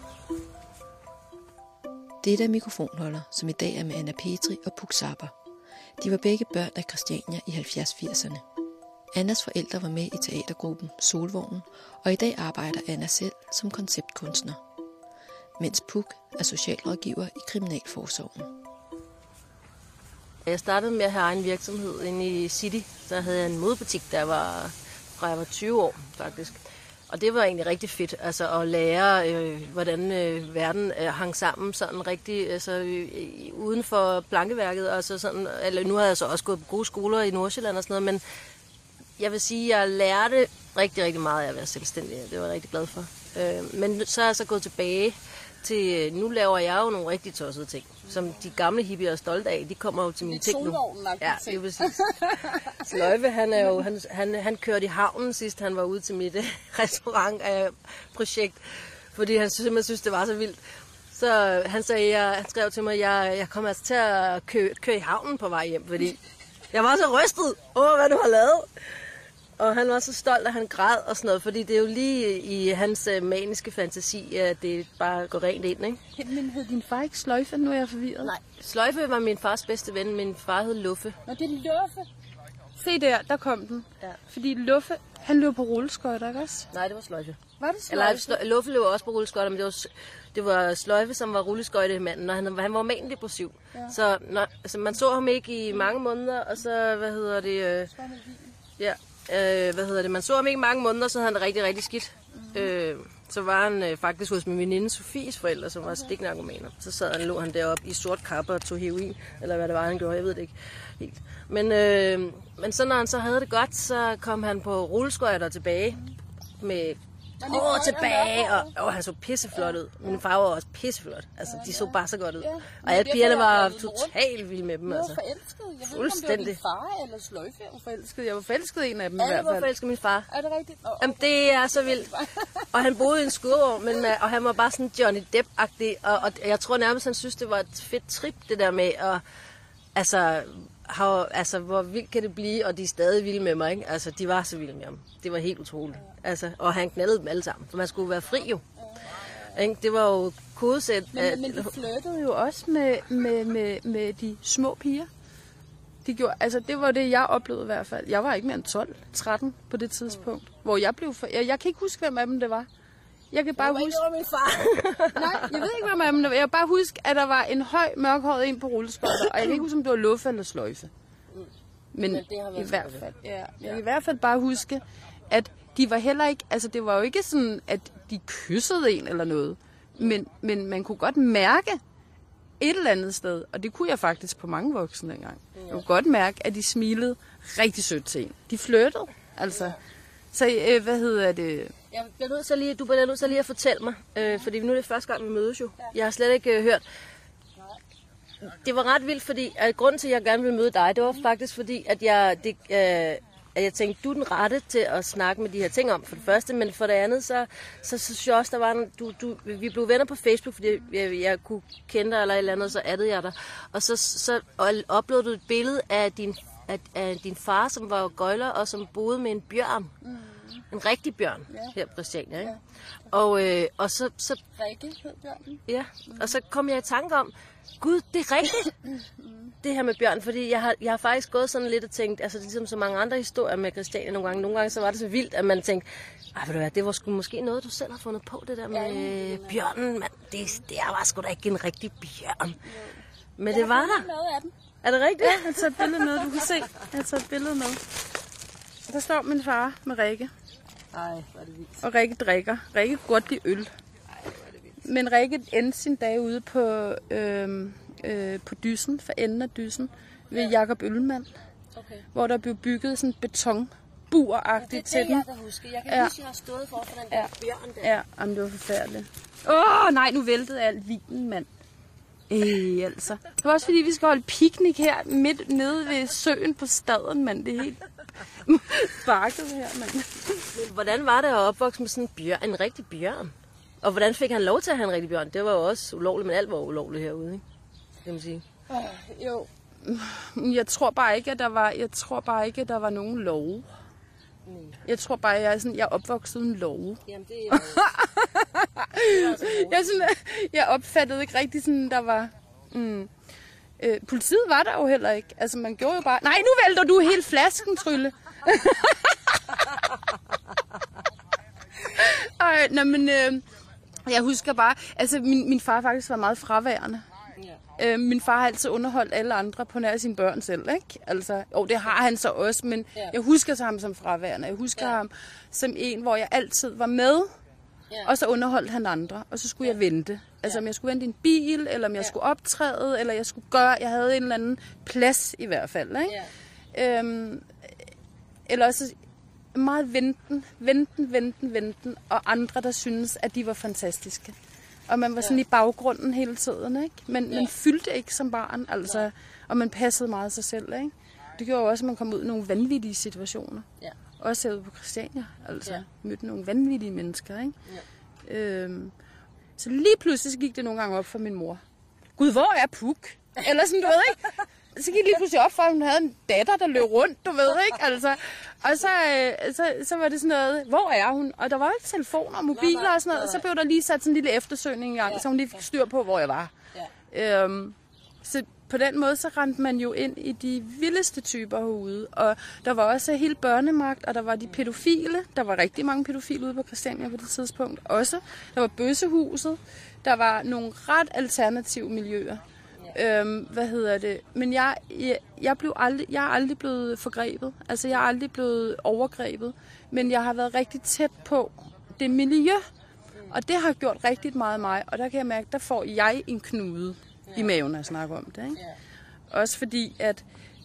Dette er Mikrofonholder, som i dag er med Anna Petri og Puk Zappa. De var begge børn af Christiania i 70-80'erne. Annas forældre var med i teatergruppen Solvognen, og i dag arbejder Anna selv som konceptkunstner. Mens Puk er socialrådgiver i Kriminalforsorgen. Jeg startede med at have egen virksomhed inde i City. Så havde jeg en modebutik, der var fra jeg var 20 år faktisk. Og det var egentlig rigtig fedt, altså at lære, hvordan verden hang sammen sådan rigtig, altså uden for plankeværket. Altså sådan, eller nu har jeg så også gået på gode skoler i Nordsjælland og sådan noget, men jeg vil sige, at jeg lærte rigtig, rigtig meget af at være selvstændig. Det var jeg rigtig glad for. Men så er jeg så gået tilbage til, nu laver jeg jo nogle rigtig tossede ting, som de gamle hippier er stolte af. De kommer jo til mine ting nu. Ja, det er præcis. Sløjfe, han kørte i havnen sidst, han var ude til mit restaurantprojekt, fordi han simpelthen synes, det var så vildt. Så han skrev til mig, at jeg kommer altså til at køre i havnen på vej hjem, fordi jeg var så rystet over, hvad du har lavet. Og han var så stolt, at han græd og sådan noget, fordi det er jo lige i hans maniske fantasi, at det bare går rent ind, ikke? Men hed din far ikke Sløjfe? Nu er jeg forvirret. Nej, Sløjfe var min fars bedste ven, min far hed Luffe. Nå, det er Luffe. Se der kom den. Ja. Fordi Luffe, han løb på rulleskøjter, ikke også? Nej, det var Sløjfe. Var det Sløjfe? Eller Luffe løb også på rulleskøjter, men det var Sløjfe, som var rulleskøjtemanden, og han var mandepressiv. Ja. Så man så ham ikke i mange måneder, og så, man så ham ikke i mange måneder, så havde han det rigtig, rigtig skidt. Så var han faktisk hos min veninde Sofies forældre, som var stiknarkomaner. Så lå han deroppe i sort kappe og tog heroin, eller hvad det var, han gjorde, jeg ved det ikke helt. Men så når han så havde det godt, så kom han på rulleskøjter tilbage med hår tilbage, og han så pisseflot ud. Min far var også pisseflot. Altså, de så bare så godt ud. Og alle pigerne var totalt vilde med dem, altså. Jeg var forelsket. Jeg ved ikke, om Fuldstændig. det var din far eller sløjfe, jeg var forelsket. Jeg var forelsket i en af dem i Alle hvert var fald. forelsket min far. Er det rigtigt? Jamen, det er så vildt. Og han boede i en skurvogn, og han var bare sådan Johnny Depp-agtig. Og jeg tror nærmest, han synes, det var et fedt trip, det der med at... Altså, hvor vildt kan det blive, og de er stadig vilde med mig, ikke? Altså, de var så vilde med ham. Det var helt utroligt. Altså, og han knaldede dem alle sammen, for man skulle være fri jo. Ikke? Det var jo kodesæt. Men de flirtede jo også med de små piger. De gjorde, altså, det var det, jeg oplevede i hvert fald. Jeg var ikke mere end 12-13 på det tidspunkt, hvor jeg blev... Jeg kan ikke huske, hvem af dem det var. Jeg kan bare huske... Det var min far. Nej, jeg ved ikke, hvem af dem det var. Jeg kan bare huske, at der var en høj, mørkhåret en på rulleskøjter, og jeg kan ikke huske, om det var luffe eller sløjfe. Men det i hvert fald, jeg kan i hvert fald bare huske, at de var heller ikke... Altså, det var jo ikke sådan, at de kyssede en eller noget. Men man kunne godt mærke et eller andet sted, og det kunne jeg faktisk på mange voksne engang. Jeg kunne godt mærke, at de smilede rigtig sødt til en. De flirtede, altså. Så hvad hedder det... Du bliver nødt til lige at fortælle mig, fordi nu er det første gang, vi mødes jo. Jeg har slet ikke hørt. Det var ret vildt, fordi grunden til, at jeg gerne ville møde dig, det var faktisk fordi, at jeg tænkte, du er den rette til at snakke med de her ting om, for det første, men for det andet, så synes jeg også, der var vi blev venner på Facebook, fordi jeg kunne kende dig eller et eller andet, så addede jeg dig. Og så uploadede du et billede af din far, som var gøjler, og som boede med en bjørn. En rigtig bjørn her på Christiania, ikke? Og så Rikke hed bjørnen. Ja, og så kom jeg i tanke om, gud, det er rigtigt, det her med bjørn, fordi jeg har faktisk gået sådan lidt og tænkt, altså ligesom så mange andre historier med Christiania nogle gange så var det så vildt, at man tænkte, ved du hvad, det var sgu måske noget, du selv har fundet på, det der med bjørnen, mand, det var sgu da ikke en rigtig bjørn. Men det var der. Noget af den. Er det rigtigt? Ja, jeg har taget et billede med, du kan se. Jeg har taget et billede med. Der står min far med Rikke. Ej, hvor er det vildt. Og Rikke drikker. Rikke kunne godt lide øl. Men Rikke endte sin dag ude på dysen, for enden af dysen, ved Jakob Øllemann. Okay. Hvor der blev bygget sådan betonbur-agtigt til den. Det er det, jeg kan huske. Jeg kan huske, at jeg har stået for den der bjørn der. Ja, jamen, det var forfærdeligt. Nej, nu væltede alt vinen, mand. Altså. Det var også fordi, vi skal holde piknik her midt nede ved søen på Staden, mand. Det er helt bakket her, mand. Hvordan var det at opvokse med sådan en bjørn, en rigtig bjørn? Og hvordan fik han lov til at have en rigtig bjørn? Det var jo også ulovligt, men alt var ulovligt herude, ikke? Kan man sige. Jo. Jeg tror bare ikke, at der var nogen love. Jeg tror bare, jeg er opvokset uden love. Jamen, det er jeg opfattede ikke rigtig sådan, der var... Politiet var der jo heller ikke. Altså, man gjorde jo bare... Nej, nu vælter du hele flasken, Trylle. Jeg husker bare... Altså, min far faktisk var meget fraværende. Min far har altid underholdt alle andre på nær sine børn selv, ikke? Altså, det har han så også, men jeg husker så ham som fraværende. Jeg husker ham som en, hvor jeg altid var med, og så underholdt han andre, og så skulle jeg vente. Altså, om jeg skulle vente i en bil, eller om jeg skulle optræde, eller jeg skulle gøre... Jeg havde en eller anden plads i hvert fald, ikke? Eller også meget venten, og andre, der synes, at de var fantastiske. Og man var sådan i baggrunden hele tiden, ikke? Men man fyldte ikke som barn, altså, og man passede meget sig selv, ikke? Det gjorde jo også, at man kom ud i nogle vanvittige situationer. Ja. Også herude på Christiania, altså mødte nogle vanvittige mennesker, ikke? Ja. Så lige pludselig gik det nogle gange op for min mor. Gud, hvor er Puk? Eller sådan, du ved, ikke? Så gik lige pludselig op for, at hun havde en datter, der løb rundt, du ved, ikke? Altså, og så var det sådan noget, hvor er hun? Og der var ikke telefoner og mobiler og sådan noget, og så blev der lige sat sådan en lille eftersøgning i gang, så hun lige fik styr på, hvor jeg var. Så på den måde, så rendte man jo ind i de vildeste typer herude. Og der var også hele børnemagt, og der var de pædofile. Der var rigtig mange pædofile ude på Christiania på det tidspunkt også. Der var bøssehuset. Der var nogle ret alternative miljøer. Men jeg er aldrig blevet forgrebet. Altså, jeg er aldrig blevet overgrebet. Men jeg har været rigtig tæt på det miljø. Og det har gjort rigtig meget af mig. Og der kan jeg mærke, der får jeg en knude i maven, når jeg snakker om det. Ikke? Også fordi, at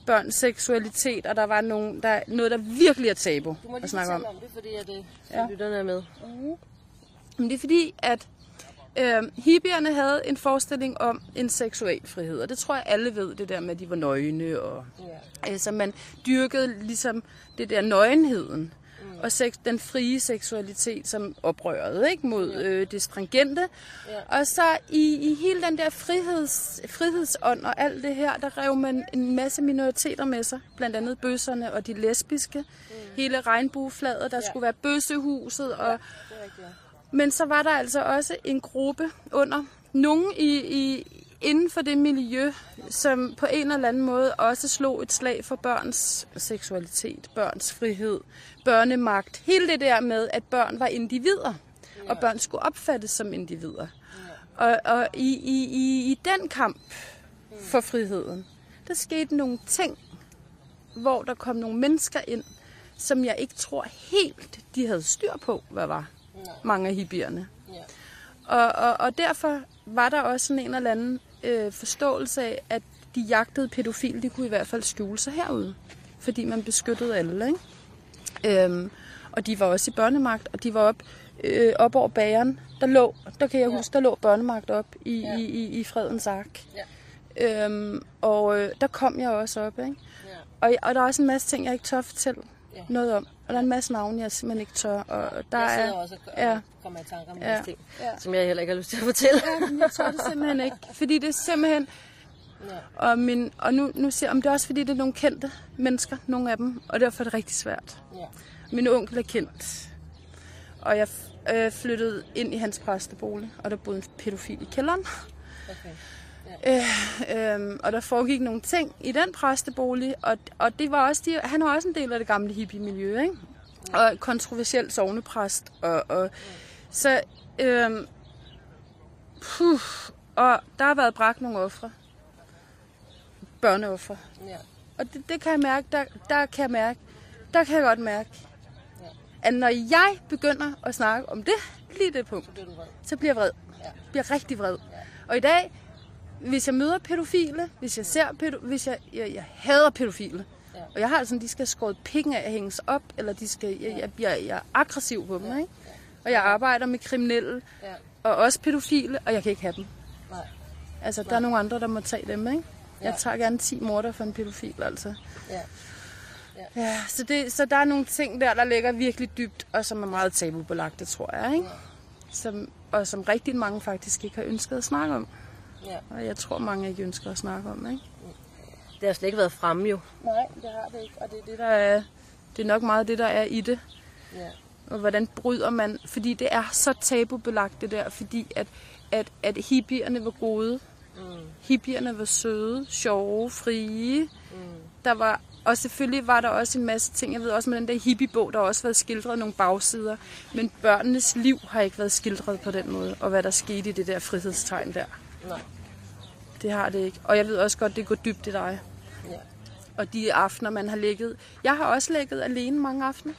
børns seksualitet, og der var noget, der virkelig er tabu Du må lige at snakke om. fortælle om det, fordi at lytterne er med. Men det er fordi, at hippierne havde en forestilling om en seksuel frihed, og det tror jeg alle ved, det der med, at de var nøgne, og så man dyrkede ligesom det der nøgenheden, og den frie seksualitet, som oprørede, ikke, mod det stringente. Og så i hele den der frihedsånd og alt det her, der rev man en masse minoriteter med sig, blandt andet bøsserne og de lesbiske, hele regnbueflaget, der skulle være bøssehuset, og men så var der altså også en gruppe under nogen inden for det miljø, som på en eller anden måde også slog et slag for børns seksualitet, børns frihed, børnemagt. Hele det der med, at børn var individer, og børn skulle opfattes som individer. Og i den kamp for friheden, der skete nogle ting, hvor der kom nogle mennesker ind, som jeg ikke tror helt, de havde styr på, hvad var. Mange af hippierne. Og derfor var der også sådan en eller anden forståelse af, at de jagtede pædofile, de kunne i hvert fald skjule sig herude. Fordi man beskyttede alle, ikke? Og de var også i børnemagt, og de var op over bageren. Der kan jeg huske, der lå børnemagt op i Fredens Ark. Og der kom jeg også op, ikke? Og der er også en masse ting, jeg ikke tør fortælle noget om. Og der er en masse navne, jeg simpelthen ikke tør. Og der jeg sidder også og kommer i tanker om en masse ting, som jeg heller ikke har lyst til at fortælle. Jeg tør det simpelthen ikke. Fordi det er simpelthen... Og nu siger jeg, om det er også fordi, det er nogle kendte mennesker, nogle af dem. Og derfor er det rigtig svært. Min onkel er kendt. Og jeg flyttede ind i hans præstebolig, og der boede en pædofil i kælderen. Og der foregik nogle ting i den præstebolig, og det var også han var også en del af det gamle hippie-miljø, ikke? Og kontroversiel sognepræst, og så og der har været bragt nogle ofre, børneofre, og det kan jeg mærke, der kan jeg godt mærke, at når jeg begynder at snakke om det, lige det punkt, så bliver jeg vred, bliver rigtig vred, og i dag, hvis jeg møder pædofile, hvis jeg ser jeg hader pædofile. Og jeg har altså, de skal skåret pikken af at hænges op, eller jeg er aggressiv på dem, ikke? Og jeg arbejder med kriminelle, og også pædofile, og jeg kan ikke have dem. Altså, der er nogle andre, der må tage dem, ikke? Jeg tager gerne 10 morder for en pædofil, altså. Så der er nogle ting der ligger virkelig dybt, og som er meget tabubelagte, tror jeg, ikke? Som rigtig mange faktisk ikke har ønsket at snakke om. Og jeg tror, mange ikke ønsker at snakke om, ikke? Det har slet ikke været fremme, jo. Nej, det har det ikke. Og det er det, der er... Det er nok meget det, der er i det. Og hvordan bryder man... Fordi det er så tabubelagt, det der. Fordi at hippierne var gode. Hippierne var søde, sjove, frie. Der var... Og selvfølgelig var der også en masse ting. Jeg ved også med den der hippiebog, der har også været skildret nogle bagsider. Men børnenes liv har ikke været skildret på den måde. Og hvad der skete i det der frihedstegn der. Nej. Det har det ikke. Og jeg ved også godt, det går dybt i dig. Og de aftener, man har ligget. Jeg har også ligget alene mange aftener.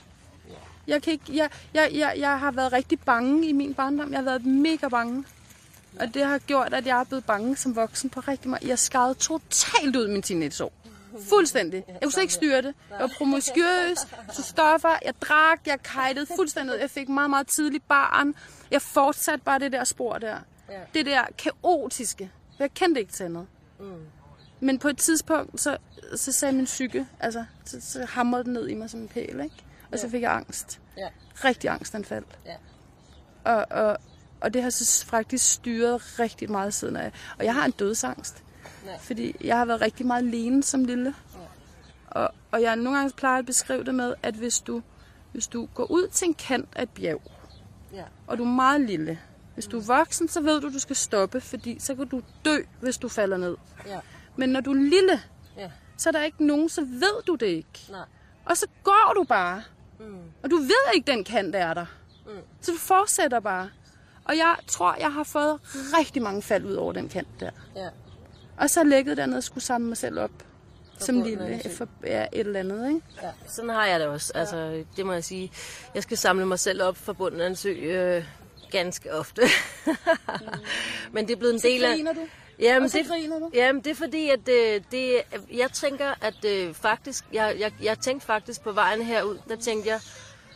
Jeg har været rigtig bange i min barndom. Jeg har været mega bange. Og det har gjort, at jeg er blevet bange som voksen på rigtig meget. Jeg skadede totalt ud min teenageår. Fuldstændig. Jeg kunne slet ikke styre det. Jeg var promiskuøs, så stoffer, jeg drak, jeg kajtede fuldstændig. Jeg fik meget, meget tidligt barn. Jeg fortsatte bare det der spor der. Det der kaotiske. Jeg kendte ikke til noget. Men på et tidspunkt, så sagde min psyke, altså, så hamrede den ned i mig som en pæl, ikke? Og så fik jeg angst. Rigtig angstanfald. Og det har så faktisk styret rigtig meget siden af. Og jeg har en dødsangst. Fordi jeg har været rigtig meget alene som lille. Og jeg nogle gange plejer at beskrive det med, at hvis du går ud til en kant af et bjerg, og du er meget lille, hvis du er voksen, så ved du skal stoppe, fordi så kan du dø, hvis du falder ned. Men når du er lille, så er der ikke nogen, så ved du det ikke. Og så går du bare. Og du ved ikke, den kant er der. Så du fortsætter bare. Og jeg tror, jeg har fået rigtig mange fald ud over den kant der. Og så lægget dernede og skulle samle mig selv op. Som lille, for et eller andet, ikke? Sådan har jeg det også. Altså, det må jeg sige. Jeg skal samle mig selv op for bunden af en sø ganske ofte. Men det er blevet en del af... Så griner du? Jamen, og så griner du? Jamen, det er fordi, at jeg tænker, at faktisk, jeg tænkte faktisk på vejen herud, der tænkte jeg,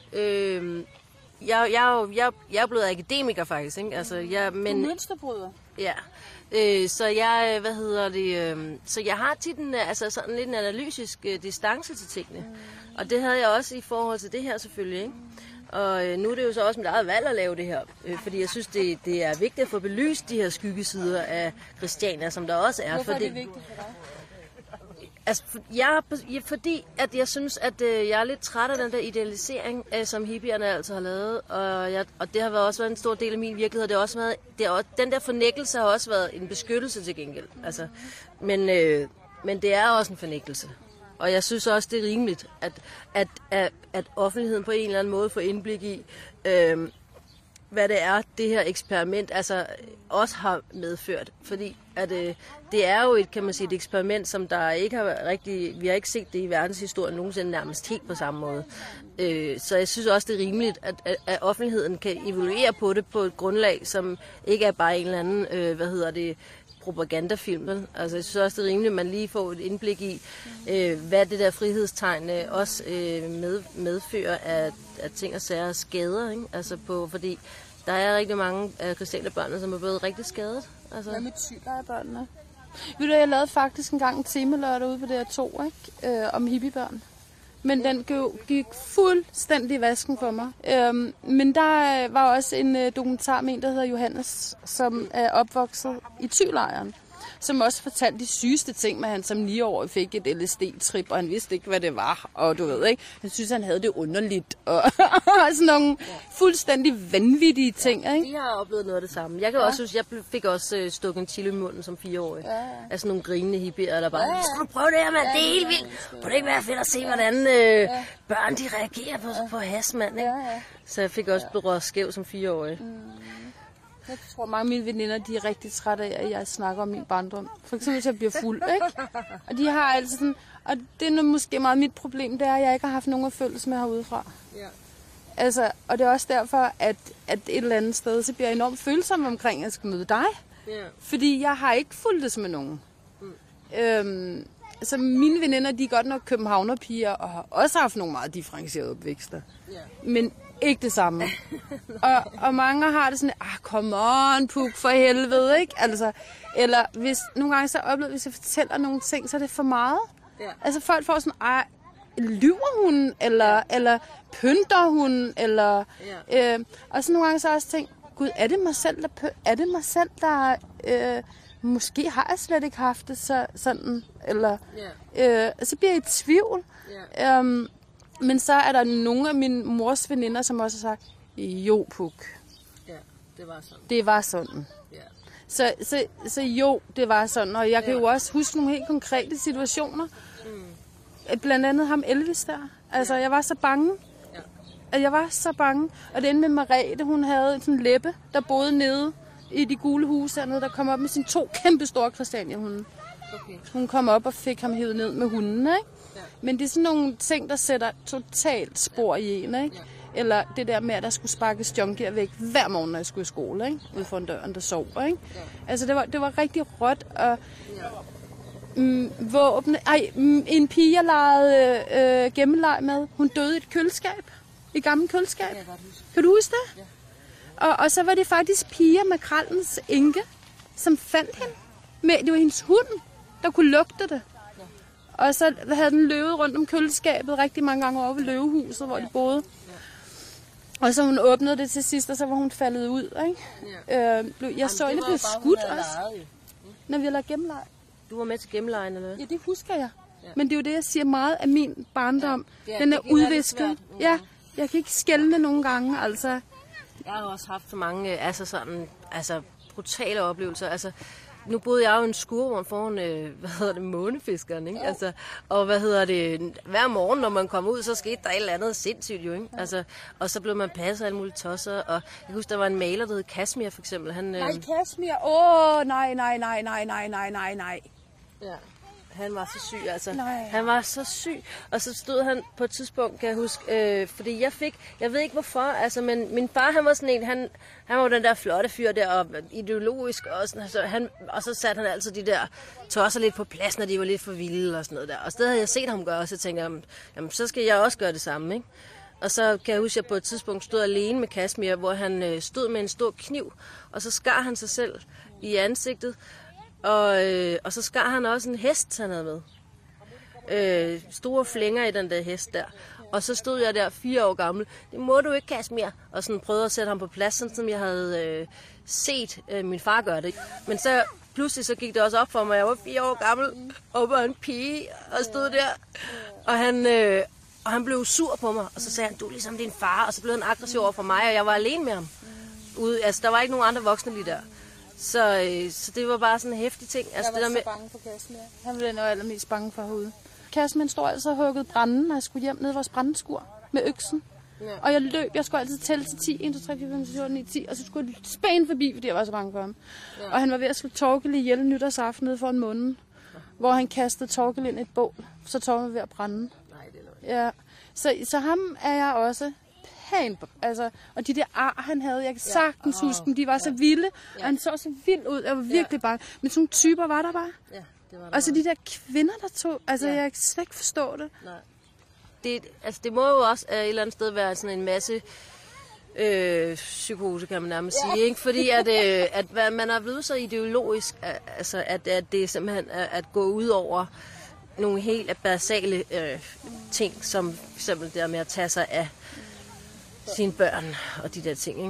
jeg er blevet akademiker faktisk, ikke? Altså, Du er mønsterbryder. Ja, så jeg har tit sådan lidt en analytisk distance til tingene. Og det havde jeg også i forhold til det her selvfølgelig, ikke? Og nu er det jo så også mit eget valg at lave det her, fordi jeg synes, det er vigtigt at få belyst de her skyggesider af Christiania, som der også er. Hvorfor er det vigtigt for dig? Altså, fordi at jeg synes, at jeg er lidt træt af den der idealisering, som hippierne altid har lavet, og det har også været en stor del af min virkelighed. Den der fornægtelse har også været en beskyttelse til gengæld. Altså, men det er også en fornægtelse. Og jeg synes også, det er rimeligt, at offentligheden på en eller anden måde får indblik i, hvad det er, det her eksperiment altså også har medført. Fordi at, det er jo et eksperiment, som der ikke har rigtig, vi har ikke set det i verdenshistorien nogensinde nærmest helt på samme måde. Så jeg synes også, det er rimeligt, at offentligheden kan evaluere på det på et grundlag, som ikke er bare en eller anden, propagandafilm. Altså, jeg synes også, det er rimeligt, at man lige får et indblik i, hvad det der frihedstegn også medfører af ting og sager skader. Ikke? Altså fordi der er rigtig mange af Christiania-børnene, som er blevet rigtig skadet. Altså. Hvad med Thylejerbørnene? Ved du, jeg lavede faktisk engang en temalørdag ude på DR2, ikke? Om hippiebørn. Men den gik fuldstændig i vasken for mig. Men der var også en dokumentar med en, der hedder Johannes, som er opvokset i Thylejren, som også fortalte de sygeste ting med, han som 9-årig fik et LSD-trip, og han vidste ikke, hvad det var, og du ved ikke, han synes, han havde det underligt, og sådan nogle fuldstændig vanvittige ting, ikke? Jeg har oplevet noget af det samme. Jeg kan også synes, jeg fik også stukket en chili i munden som 4-årig. Altså nogle grinende hippier, der bare, skal du prøve det her, mand, det er helt vildt. Kunne det ikke være fedt at se, hvordan børn, de reagerer på has, mand, ikke? Så jeg fik også blevet skæv som 4-årig. Jeg tror, mange af mine veninder, de er rigtig trætte af, at jeg snakker om min barndom. For eksempel, hvis jeg bliver fuld, ikke? Og de har altid sådan, og det er måske meget mit problem, det er, at jeg ikke har haft nogen at følges med herudefra. Ja. Altså, og det er også derfor, at et eller andet sted, så bliver jeg enormt følsom omkring, at jeg skal møde dig. Ja. Fordi jeg har ikke fulgtes med nogen. Så mine veninder, de er godt nok københavnerpiger, og har også haft nogle meget differentierede opvækster. Ja. Men ikke det samme. og mange har det sådan, come on, Puk, for helvede, ikke? Altså, eller hvis nogle gange så oplever, hvis jeg fortæller nogle ting, så er det for meget. Ja. Altså folk får sådan, lyver hun, eller pynter hun, eller... Ja. Og så nogle gange så også tænkt, gud, er det mig selv, der måske har jeg slet ikke haft det sådan, eller... Så bliver jeg i tvivl. Ja. Men så er der nogle af mine mors veninder, som også har sagt, jo, Puk. Ja, det var sådan. Det var sådan. Ja. Så jo, det var sådan. Og jeg kan jo også huske nogle helt konkrete situationer. Blandt andet ham Elvis der. Altså, jeg var så bange. Ja. Jeg var så bange. Og det endte med Merete, hun havde sådan en læppe, der boede nede i de gule huse hernede, der kom op med sine 2 kæmpe store Christiania-hunde. Okay. Hun kom op og fik ham hævet ned med hunden, ikke? Ja. Men det er sådan nogle ting, der sætter totalt spor i en, ikke? Ja. Eller det der med, at der skulle sparkes junkier væk hver morgen, når jeg skulle i skole, ikke? Ude foran døren, der sov, ikke? Ja. Altså, det var rigtig råt, og våben... en pige, jeg legede gemmeleg med, hun døde i et køleskab. Et gammelt køleskab. Ja, kan du huske det? Ja. Og så var det faktisk Pia Makrellens enke, som fandt hende. Det var hendes hund, der kunne lugte det. Ja. Og så havde den løbet rundt om køleskabet rigtig mange gange over ved løvehuset, hvor de boede. Ja. Og så hun åbnede det til sidst, og så var hun faldet ud. Ikke? Ja. Jeg så hende blive skudt også, når vi havde lavet gemmeleg. Du var med til gemmelejen, eller hvad? Ja, det husker jeg. Ja. Men det er jo det, jeg siger meget af min barndom. Ja. Den er udvisket. Ja, jeg kan ikke skelne nogle gange, altså. Jeg har også haft så mange brutale oplevelser. Altså, nu boede jeg jo i en skurvogn foran, månefiskeren, ikke? Ja. Altså, og hver morgen, når man kom ud, så skete der et eller andet sindssygt jo, ikke? Ja. Altså, og så blev man passet af alle mulige tosser, og jeg husker, der var en maler, der hed Kashmir, for eksempel. Nej, Kashmir. Nej. Ja. Han var så syg, altså. Nej. Han var så syg. Og så stod han på et tidspunkt, kan jeg huske, fordi jeg ved ikke hvorfor, altså, men min far, han var sådan en, han var den der flotte fyr der, og ideologisk også, altså, og så satte han altid de der tosser lidt på plads, når de var lidt for vilde og sådan noget der. Og så havde jeg set ham gøre, og så tænkte jeg, jamen, så skal jeg også gøre det samme, ikke? Og så kan jeg huske, at jeg på et tidspunkt stod alene med Kasmir, hvor han stod med en stor kniv, og så skar han sig selv i ansigtet, og så skar han også en hest, han havde med. Store flænger i den der hest der. Og så stod jeg der 4 år gammel. Det må du ikke, Kasmir. Og sådan prøvede at sætte ham på plads, sådan som jeg havde set min far gøre det. Men så pludselig så gik det også op for mig. Jeg var 4 år gammel, og var en pige, og stod der. Og han blev sur på mig, og så sagde han, du er ligesom din far. Og så blev han aggressiv over for mig, og jeg var alene med ham. Altså, der var ikke nogen andre voksne lige der. Så det var bare sådan en hæftig ting. Altså, jeg var det der så bange for Kasmir. Han blev nok allermest bange for herude. Kasmir stod altså og huggede branden, når jeg skulle hjem ned i vores brændeskur med øksen. Ja. Og jeg løb, jeg skulle altid tælle til 10, 1, 2, 3, 4, 5, 6, 7, 8, 9, 10, og så skulle jeg spæne forbi, fordi jeg var så bange for ham. Ja. Og han var ved at slå Torkel ihjel nytårsaften nede foran munden, hvor han kastede Torkel ind i et bål, så Torkel var ved at brænde. Nej, det er noget. Ja. Så ham er jeg også pænt, altså, og de der ar, han havde, jeg kan sagtens huske dem, de var så vilde, og han så så vild ud, jeg var virkelig bange. Men sådan nogle typer var der bare. Ja, det var der. Og så de der kvinder, der tog, altså jeg kan slet ikke forstå det. Nej. Det må jo også et eller andet sted være sådan en masse psykose, kan man nærmest sige, ikke? Fordi at man er blevet så ideologisk, altså at det er simpelthen at gå ud over nogle helt basale ting, som for eksempel det med at tage sig af sine børn og de der ting,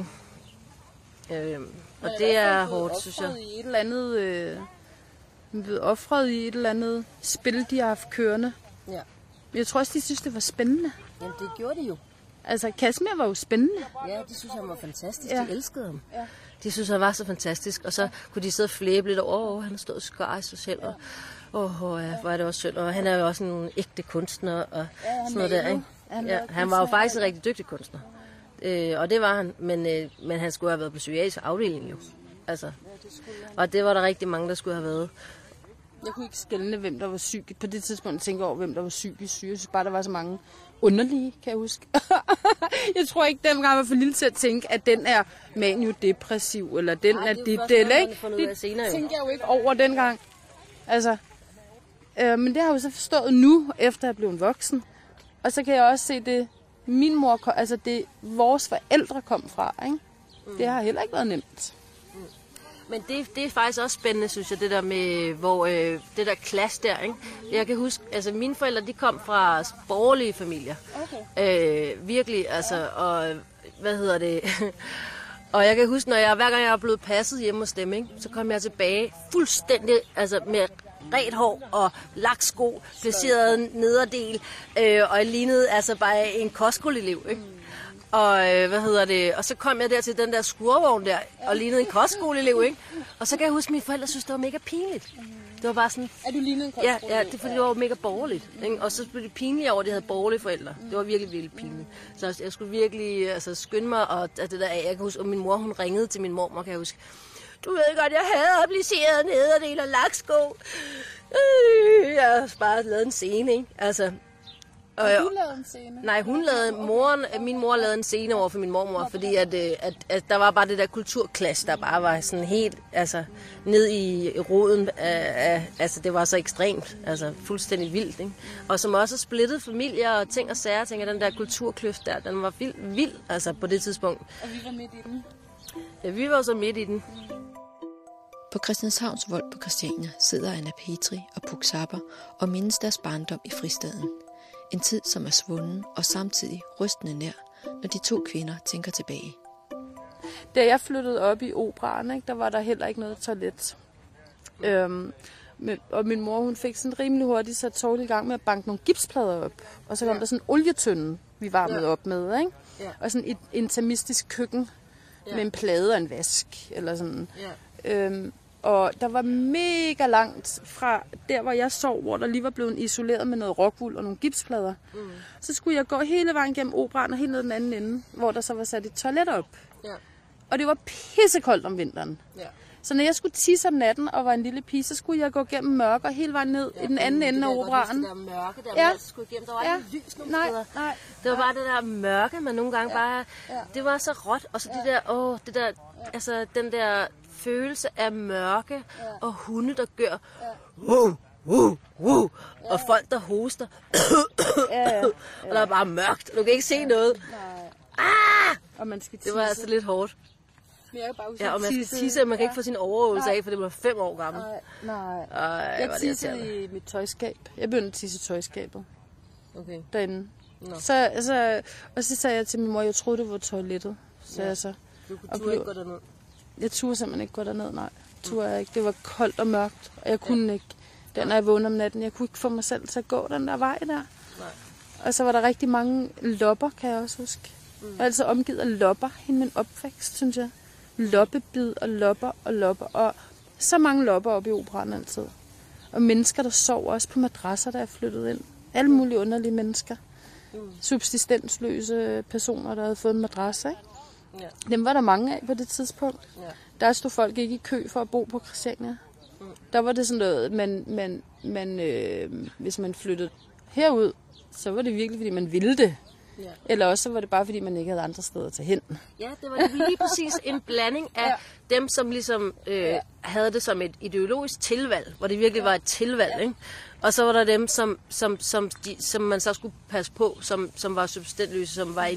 ikke? Og det er hårdt, synes jeg. I et eller andet, blevet offret i et eller andet spil, de har haft kørende. Ja. Jeg tror også, de synes, det var spændende. Jamen, det gjorde de jo. Altså, Kasmir var jo spændende. Ja, de synes, han var fantastisk. Ja. De elskede ham. Ja. De synes, han var så fantastisk. Og så kunne de sidde og flæbe lidt over, han har stået og skar i sig selv. Og hvor er det også synd. Og han er jo også en ægte kunstner og sådan noget der, ikke? Han var jo faktisk en rigtig dygtig kunstner. Og det var han, men han skulle have været på psykiatrisk afdeling jo. Altså. Og det var der rigtig mange, der skulle have været. Jeg kunne ikke skelne, hvem der var syg. På det tidspunkt tænkte jeg over, hvem der var psykisk syge. Jeg synes bare, der var så mange underlige, kan jeg huske. Jeg tror ikke, dengang var for lille til at tænke, at den er maniodepressiv, eller den er dit, eller ikke? Det tænkte jeg jo ikke over dengang. Altså, men det har jeg jo så forstået nu, efter jeg blev en voksen. Og så kan jeg også se det, min mor, altså det vores forældre kom fra, ikke? Det har heller ikke været nemt. Men det er faktisk også spændende, synes jeg, det der med, hvor det der klasse der, ikke? Jeg kan huske, altså mine forældre, de kom fra borgerlige familier. Okay. Virkelig, altså, og og jeg kan huske, hver gang jeg er blevet passet hjemme hos dem, ikke? Så kom jeg tilbage fuldstændig, altså med ret hår og laksko, placeret nederdel, og jeg lignede altså bare en kostskoleelev, ikke? Og og så kom jeg der til den der skurvogn der, og lignede en kostskoleelev, ikke? Og så kan jeg huske, at mine forældre synes, det var mega pinligt. Det var bare sådan... Er du lignede en kostskoleelev? Ja, det er fordi, det var mega borgerligt, ikke? Og så blev det pinligt over, at de havde borgerlige forældre. Det var virkelig, virkelig pinligt. Så jeg skulle virkelig skynde mig, og det der, jeg kan huske, og min mor, hun ringede til min mormor, kan jeg huske. Du ved godt, jeg havde appliceret nederdel og laksko. Jeg har bare lavet en scene, ikke? Altså... Og hun lavede en scene? Nej, min mor lavede en scene over for min mormor, fordi at der var bare det der kulturklasse, der bare var sådan helt, altså, ned i roden, altså det var så ekstremt, altså fuldstændig vildt, ikke? Og som også splittede familier og ting og sager, tænker den der kulturkløft der, den var vild, altså på det tidspunkt. Og vi var midt i den? Ja, vi var så midt i den. På Christianshavns Vold på Christiania sidder Anna Petri og Puk Zappa og mindes deres barndom i fristaden. En tid, som er svunden og samtidig rystende nær, når de to kvinder tænker tilbage. Da jeg flyttede op i Operaen, ikke, der var der heller ikke noget toilet. Og min mor, hun fik sådan rimelig hurtigt sat Torkel i gang med at banke nogle gipsplader op. Og så kom der sådan en olietønde, vi varmede op med, ikke? Ja. Og sådan et intimistisk køkken med en plade og en vask, eller sådan. Ja. Og der var mega langt fra der, hvor jeg sov, hvor der lige var blevet isoleret med noget rockwool og nogle gipsplader. Så skulle jeg gå hele vejen gennem Operaen og helt ned den anden ende, hvor der så var sat et toilet op. Ja. Og det var pissekoldt om vinteren. Ja. Så når jeg skulle tisse om natten og var en lille pige, så skulle jeg gå gennem mørke og hele vejen ned i den anden ende af operaen. Det der mørke, der man skulle igennem. Der var ikke lys nogen steder. Nej. Det var bare det der mørke, man nogle gange bare... Det var så råt. Og så det der, altså den der følelse af mørke og hunde, der gør... Og folk, der hoster. Og der er bare mørkt. Du kan ikke se noget. Og man skal tisse. Det var altså lidt hårdt. Og man skal tisse, og man kan ikke få sin overøvelse af, for det var 5 år gammel. Nej. Jeg tissede i mit tøjskab. Jeg begyndte at tisse i tøjskabet. Okay. Derinde. Nå. Og så sagde jeg til min mor, jeg troede, det var toilettet. Så jeg så. Du turde ikke gå derned? Jeg turde simpelthen ikke gå derned, nej. Ikke. Det var koldt og mørkt, og jeg kunne ikke. Når jeg vågnede om natten, jeg kunne ikke få mig selv til at gå den der vej der. Nej. Og så var der rigtig mange lopper, kan jeg også huske. Jeg var altså omgivet af lopper i min opvækst, synes jeg. Loppebid og lopper. Og så mange lopper op i operaen altid. Og mennesker, der sov også på madrasser, der er flyttet ind. Alle mulige underlige mennesker. Subsistensløse personer, der havde fået en madras, ikke? Ja. Dem var der mange af på det tidspunkt. Ja. Der stod folk ikke i kø for at bo på Christiania. Der var det sådan noget, men hvis man flyttede herud, så var det virkelig, fordi man ville det. Ja. Eller også så var det bare, fordi man ikke havde andre steder at tage hen. Ja, det var lige præcis en blanding af dem, som ligesom havde det som et ideologisk tilvalg, hvor det virkelig var et tilvalg, ikke? Og så var der dem, som man så skulle passe på, som var subsistensløse, som var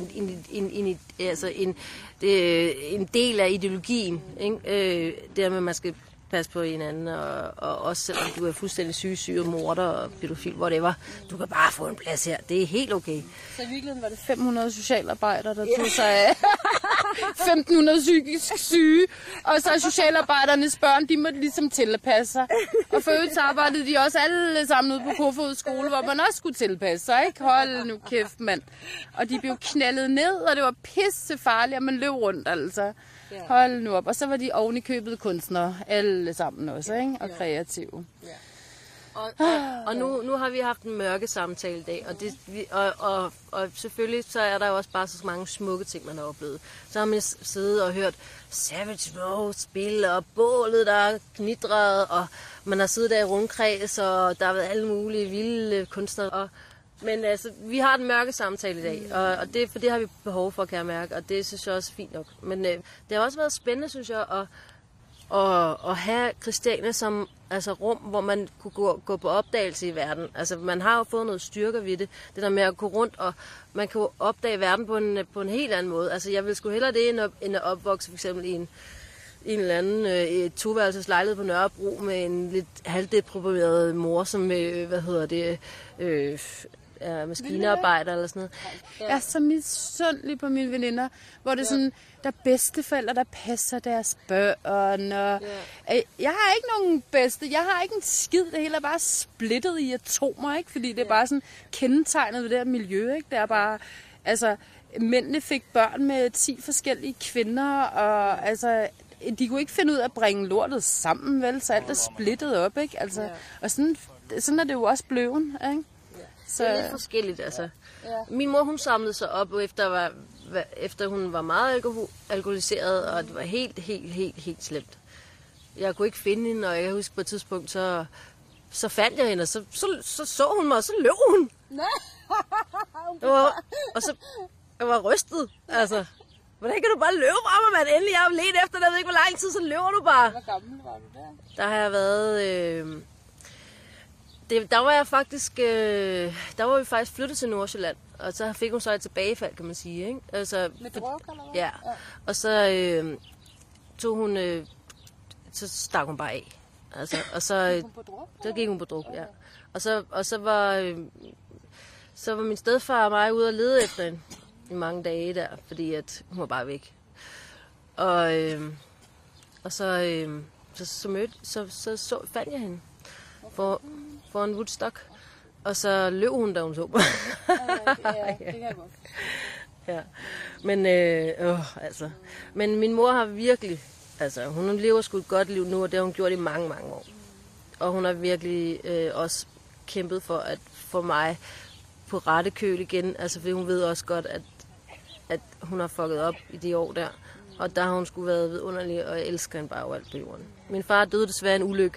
en del af ideologien, ikke? Dermed man skal passe på hinanden, og også selvom du er fuldstændig syg og morder og pædofil, whatever, du kan bare få en plads her. Det er helt okay. Så i virkeligheden var det 500 socialarbejdere, der tog sig af 1500 psykisk syge, og så socialarbejdernes børn, de måtte ligesom tilpasse sig. Og for øvrigt så arbejdede de også alle sammen ude på Kofoed skole, hvor man også skulle tilpasse sig, ikke? Hold nu kæft, mand. Og de blev knaldet ned, og det var pissefarligt, og man løb rundt, altså. Hold nu op. Og så var de oven i købet kunstnere, alle sammen også, ikke? Og kreative. Og nu har vi haft en mørke samtale i dag, og selvfølgelig så er der jo også bare så mange smukke ting, man har oplevet. Så har man siddet og hørt Savage Rose spille, og bålet, der knidrede, og man har siddet der i rundkreds, og der har været alle mulige vilde kunstnere. Men altså, vi har den mørke samtale i dag, og for det har vi behov for, kan jeg mærke, og det synes jeg også er fint nok. Men det har også været spændende, synes jeg, at have Christiania som altså rum, hvor man kunne gå på opdagelse i verden. Altså, man har jo fået noget styrke ved det. Det der med at gå rundt, og man kan jo opdage verden på en helt anden måde. Altså, jeg vil sgu hellere det, end at opvokse for eksempel i en eller anden toværelseslejlighed på Nørrebro med en lidt halvdeprimeret mor, som, maskinearbejder eller sådan noget. Jeg er så misundelig på mine veninder, hvor det er sådan, der er bedsteforældre, der passer deres børn. Og jeg har ikke nogen bedste. Jeg har ikke en skid. Det hele er bare splittet i atomer, ikke? Fordi det er bare sådan kendetegnet ved det her miljø, ikke? Det er bare, altså, mændene fik børn med 10 forskellige kvinder, og altså, de kunne ikke finde ud af at bringe lortet sammen, vel? Så alt er splittet op, ikke? Altså, og sådan er det jo også blevet, ikke? Så... Det er lidt forskelligt, altså. Ja. Min mor, hun samlede sig op, efter hun var meget alkoholiseret, og det var helt slemt. Jeg kunne ikke finde hende, og jeg husker på et tidspunkt, så fandt jeg hende, og så hun mig, og så løb hun. Og så jeg var rystet, altså. Hvordan kan du bare løbe fra mig, mand? Endelig, jeg har let efter, jeg ved ikke, hvor lang tid, så løber du bare. Hvor gammel var du der? Der har jeg været... Der var vi faktisk flyttet til Nordsjælland, og så fik hun så et tilbagefald, kan man sige, ikke? Altså, med druk, eller hvad? Ja. Og så tog hun, så stak hun bare af. Altså, og så gik hun på druk, ja. Og så var min stedfar og mig ude og lede efter hende i mange dage der, fordi at hun var bare væk. Og så fandt jeg hende for en Woodstock, og så løb hun, da hun så. Det kan jeg godt. Ja, men min mor har virkelig, altså hun lever sgu et godt liv nu, og det har hun gjort i mange, mange år. Og hun har virkelig også kæmpet for at få mig på rette køl igen, altså fordi hun ved også godt, at hun har fucket op i de år der, Og der har hun sgu været vidunderlig, og jeg elsker hende bare overalt på jorden. Min far døde desværre en ulykke,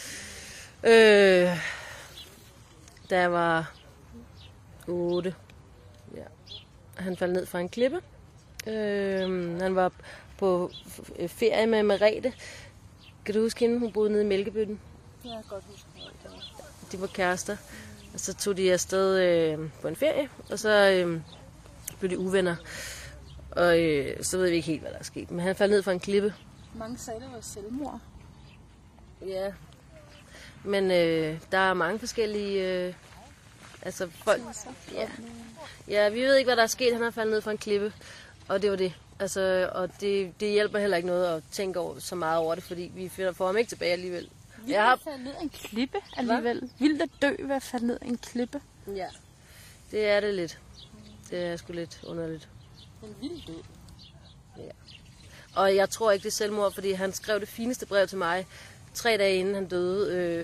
da jeg var 8. Ja. Han faldt ned fra en klippe. Han var på ferie med Merete. Kan du huske hende? Hun boede nede i Mælkebøtten. Ja, jeg kan godt huske det. De var kærester. Og så tog de afsted på en ferie, og så blev de uvenner. Og så ved vi ikke helt, hvad der er sket. Men han faldt ned fra en klippe. Mange sagde, det var selvmord. Ja. Men der er mange forskellige... altså folk... Ja, vi ved ikke, hvad der er sket. Han er faldet ned fra en klippe. Og det var det. Altså, og det hjælper heller ikke noget at tænke over, så meget over det, fordi vi får ham ikke tilbage alligevel. Vildt at falde ned af en klippe alligevel. Vildt at dø ved at falde ned af en klippe. Ja, det er det lidt. Det er sgu lidt underligt. En vild død. Ja. Og jeg tror ikke, det er selvmord, fordi han skrev det fineste brev til mig 3 dage inden han døde.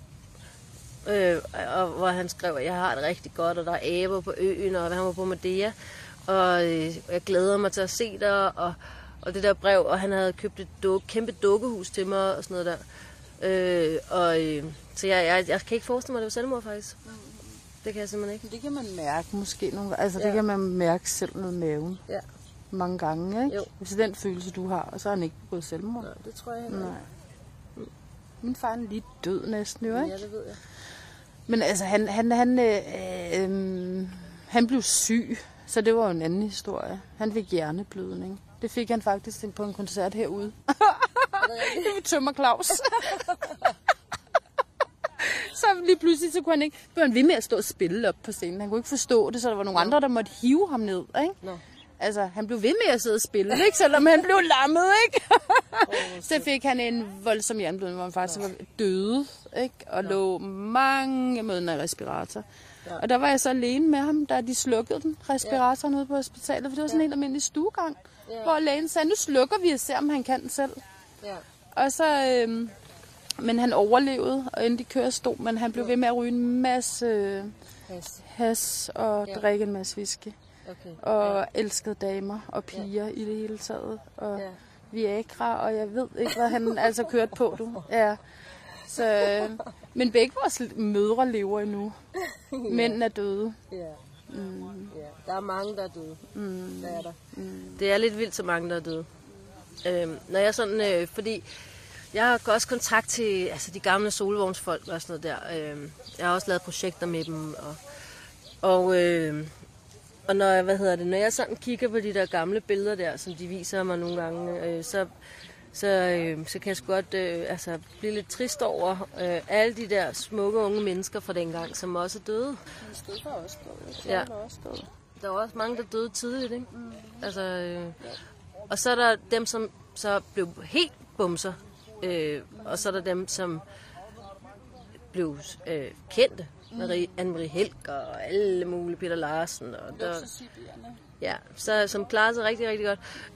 Og hvor han skrev, at jeg har det rigtig godt, og der er aber på øen, og han var på Madeira. Og jeg glæder mig til at se dig, og det der brev, og han havde købt et kæmpe dukkehus til mig, og sådan noget der. Så jeg kan ikke forestille mig, at det var selvmord faktisk. Det kan jeg simpelthen ikke. Det kan man mærke måske nogle gange. Altså det kan man mærke selv med maven. Ja. Mange gange, ikke? Jo. Hvis det er den følelse, du har, og så har han ikke begået selvmord. Nej, det tror jeg heller ikke. Nej. Min far er lige død næsten, jo, ikke? Ja, det ved jeg. Men altså, han blev syg, så det var jo en anden historie. Han fik hjerneblødning. Det fik han faktisk på en koncert herude. Det var Tømmer Claus. Så lige pludselig, så kunne han ikke... Blev han ved med at stå og spille op på scenen. Han kunne ikke forstå det, så der var nogle andre, der måtte hive ham ned, ikke? Nå. Altså, han blev ved med at sidde og spille, ikke? Selvom han blev lammet, ikke? Så fik han en voldsom hjerneblødning, hvor han faktisk var døde, ikke? Og lå mange måneder i respirator. Ja. Og der var jeg så alene med ham, da de slukkede den, respiratoren ude på hospitalet, for det var sådan en helt almindelig stuegang, hvor lægen sagde, nu slukker vi og ser, om han kan selv. Ja. Og så... men han overlevede, og endte i kørestol, men han blev ved med at ryge en masse has og drikke en masse whisky. Okay. Og elskede damer og piger i det hele taget. Og Viagra, og jeg ved ikke, hvad han altså kørte på, du. Ja. Så, men begge vores mødre lever endnu. Mænd er døde. Ja. Ja. Der er mange, der er døde. Der er der. Det er lidt vildt, så mange, der er døde. Når jeg sådan, fordi jeg har også kontakt til altså, de gamle solvognsfolk og sådan noget der. Jeg har også lavet projekter med dem. Og når jeg, når jeg sådan kigger på de der gamle billeder der, som de viser mig nogle gange, så kan jeg sgu godt blive lidt trist over alle de der smukke unge mennesker fra dengang, som også er døde. Der er også døde. Ja. Der var også mange, der døde tidligt, ikke? Altså, og så er der dem, som så blev helt bumser, og så er der dem, som blev kendte. Anne-Marie Helg og alle mulige, Peter Larsen. Og der, ja, så, som klarer sig rigtig, rigtig godt.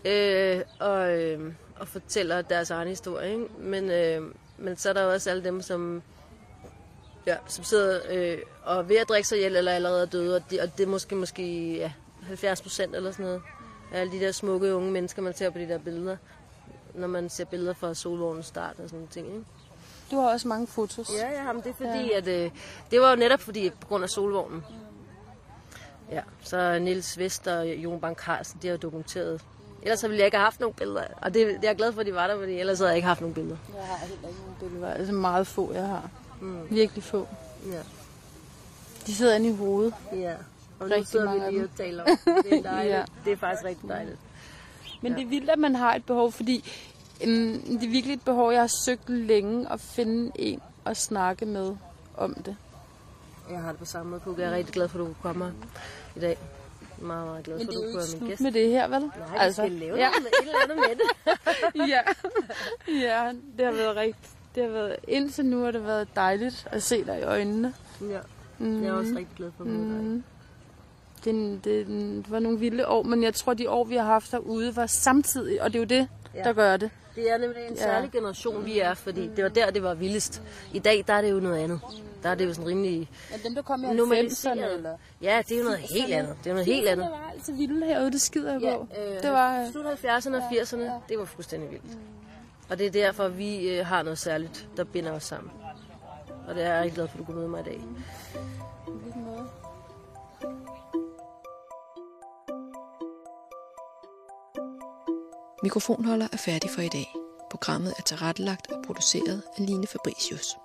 Og fortæller deres egen historie. Ikke? Men så er der også alle dem, som sidder og er ved at drikke sig ihjel, eller allerede er døde. Og det er måske 70% eller sådan noget. Alle de der smukke unge mennesker, man ser på de der billeder. Når man ser billeder fra solvognens start og sådan nogle ting, ikke? Du har også mange fotos. Ja, men det er fordi, at det var jo netop fordi, på grund af solvognen. Ja, så Niels Vest og Jon Bang Carlsen, de har dokumenteret. Ellers ville jeg ikke have haft nogen billeder. Og det er jeg glad for, at de var der, fordi ellers havde jeg ikke haft nogen billeder. Jeg har heller ikke nogen billeder. Altså meget få, jeg har. Virkelig få. Ja. De sidder inde i hovedet. Ja, og nu sidder vi lige og taler om det. Det er dejligt. Det er faktisk rigtig dejligt. Men det er vildt, at man har et behov, fordi det er virkelig et behov, jeg har søgt længe at finde en at snakke med om det. Jeg har det på samme måde, Puk. Jeg er rigtig glad for, at du kunne komme her i dag. Meget, meget glad for, at du kunne være min gæst. Men det er jo ikke slut med det her, vel? Nej, altså, vi skal lave noget et eller andet med det. ja, det har været rigtigt. Det har været, indtil nu har det været dejligt at se dig i øjnene. Ja, jeg er også rigtig glad for at møde dig. Det var nogle vilde år, men jeg tror, de år, vi har haft derude, var samtidig, og det er jo det, der gør det. Det er nemlig en særlig generation, vi er, fordi det var der, det var vildest. I dag, der er det jo noget andet. Der er det jo sådan rimelig Ja, dem, der kom i 90'erne, normaliseret. eller? Ja, det er jo noget helt andet. Det er noget helt andet. Det var altså vildt herude, det skider jeg på. Det var slut 70'erne og 80'erne. Ja. Det var fuldstændig vildt. Og det er derfor, vi har noget særligt, der binder os sammen. Og det er jeg rigtig glad for, at du kunne møde mig i dag. Mikrofonholder er færdig for i dag. Programmet er tilrettelagt og produceret af Line Fabricius.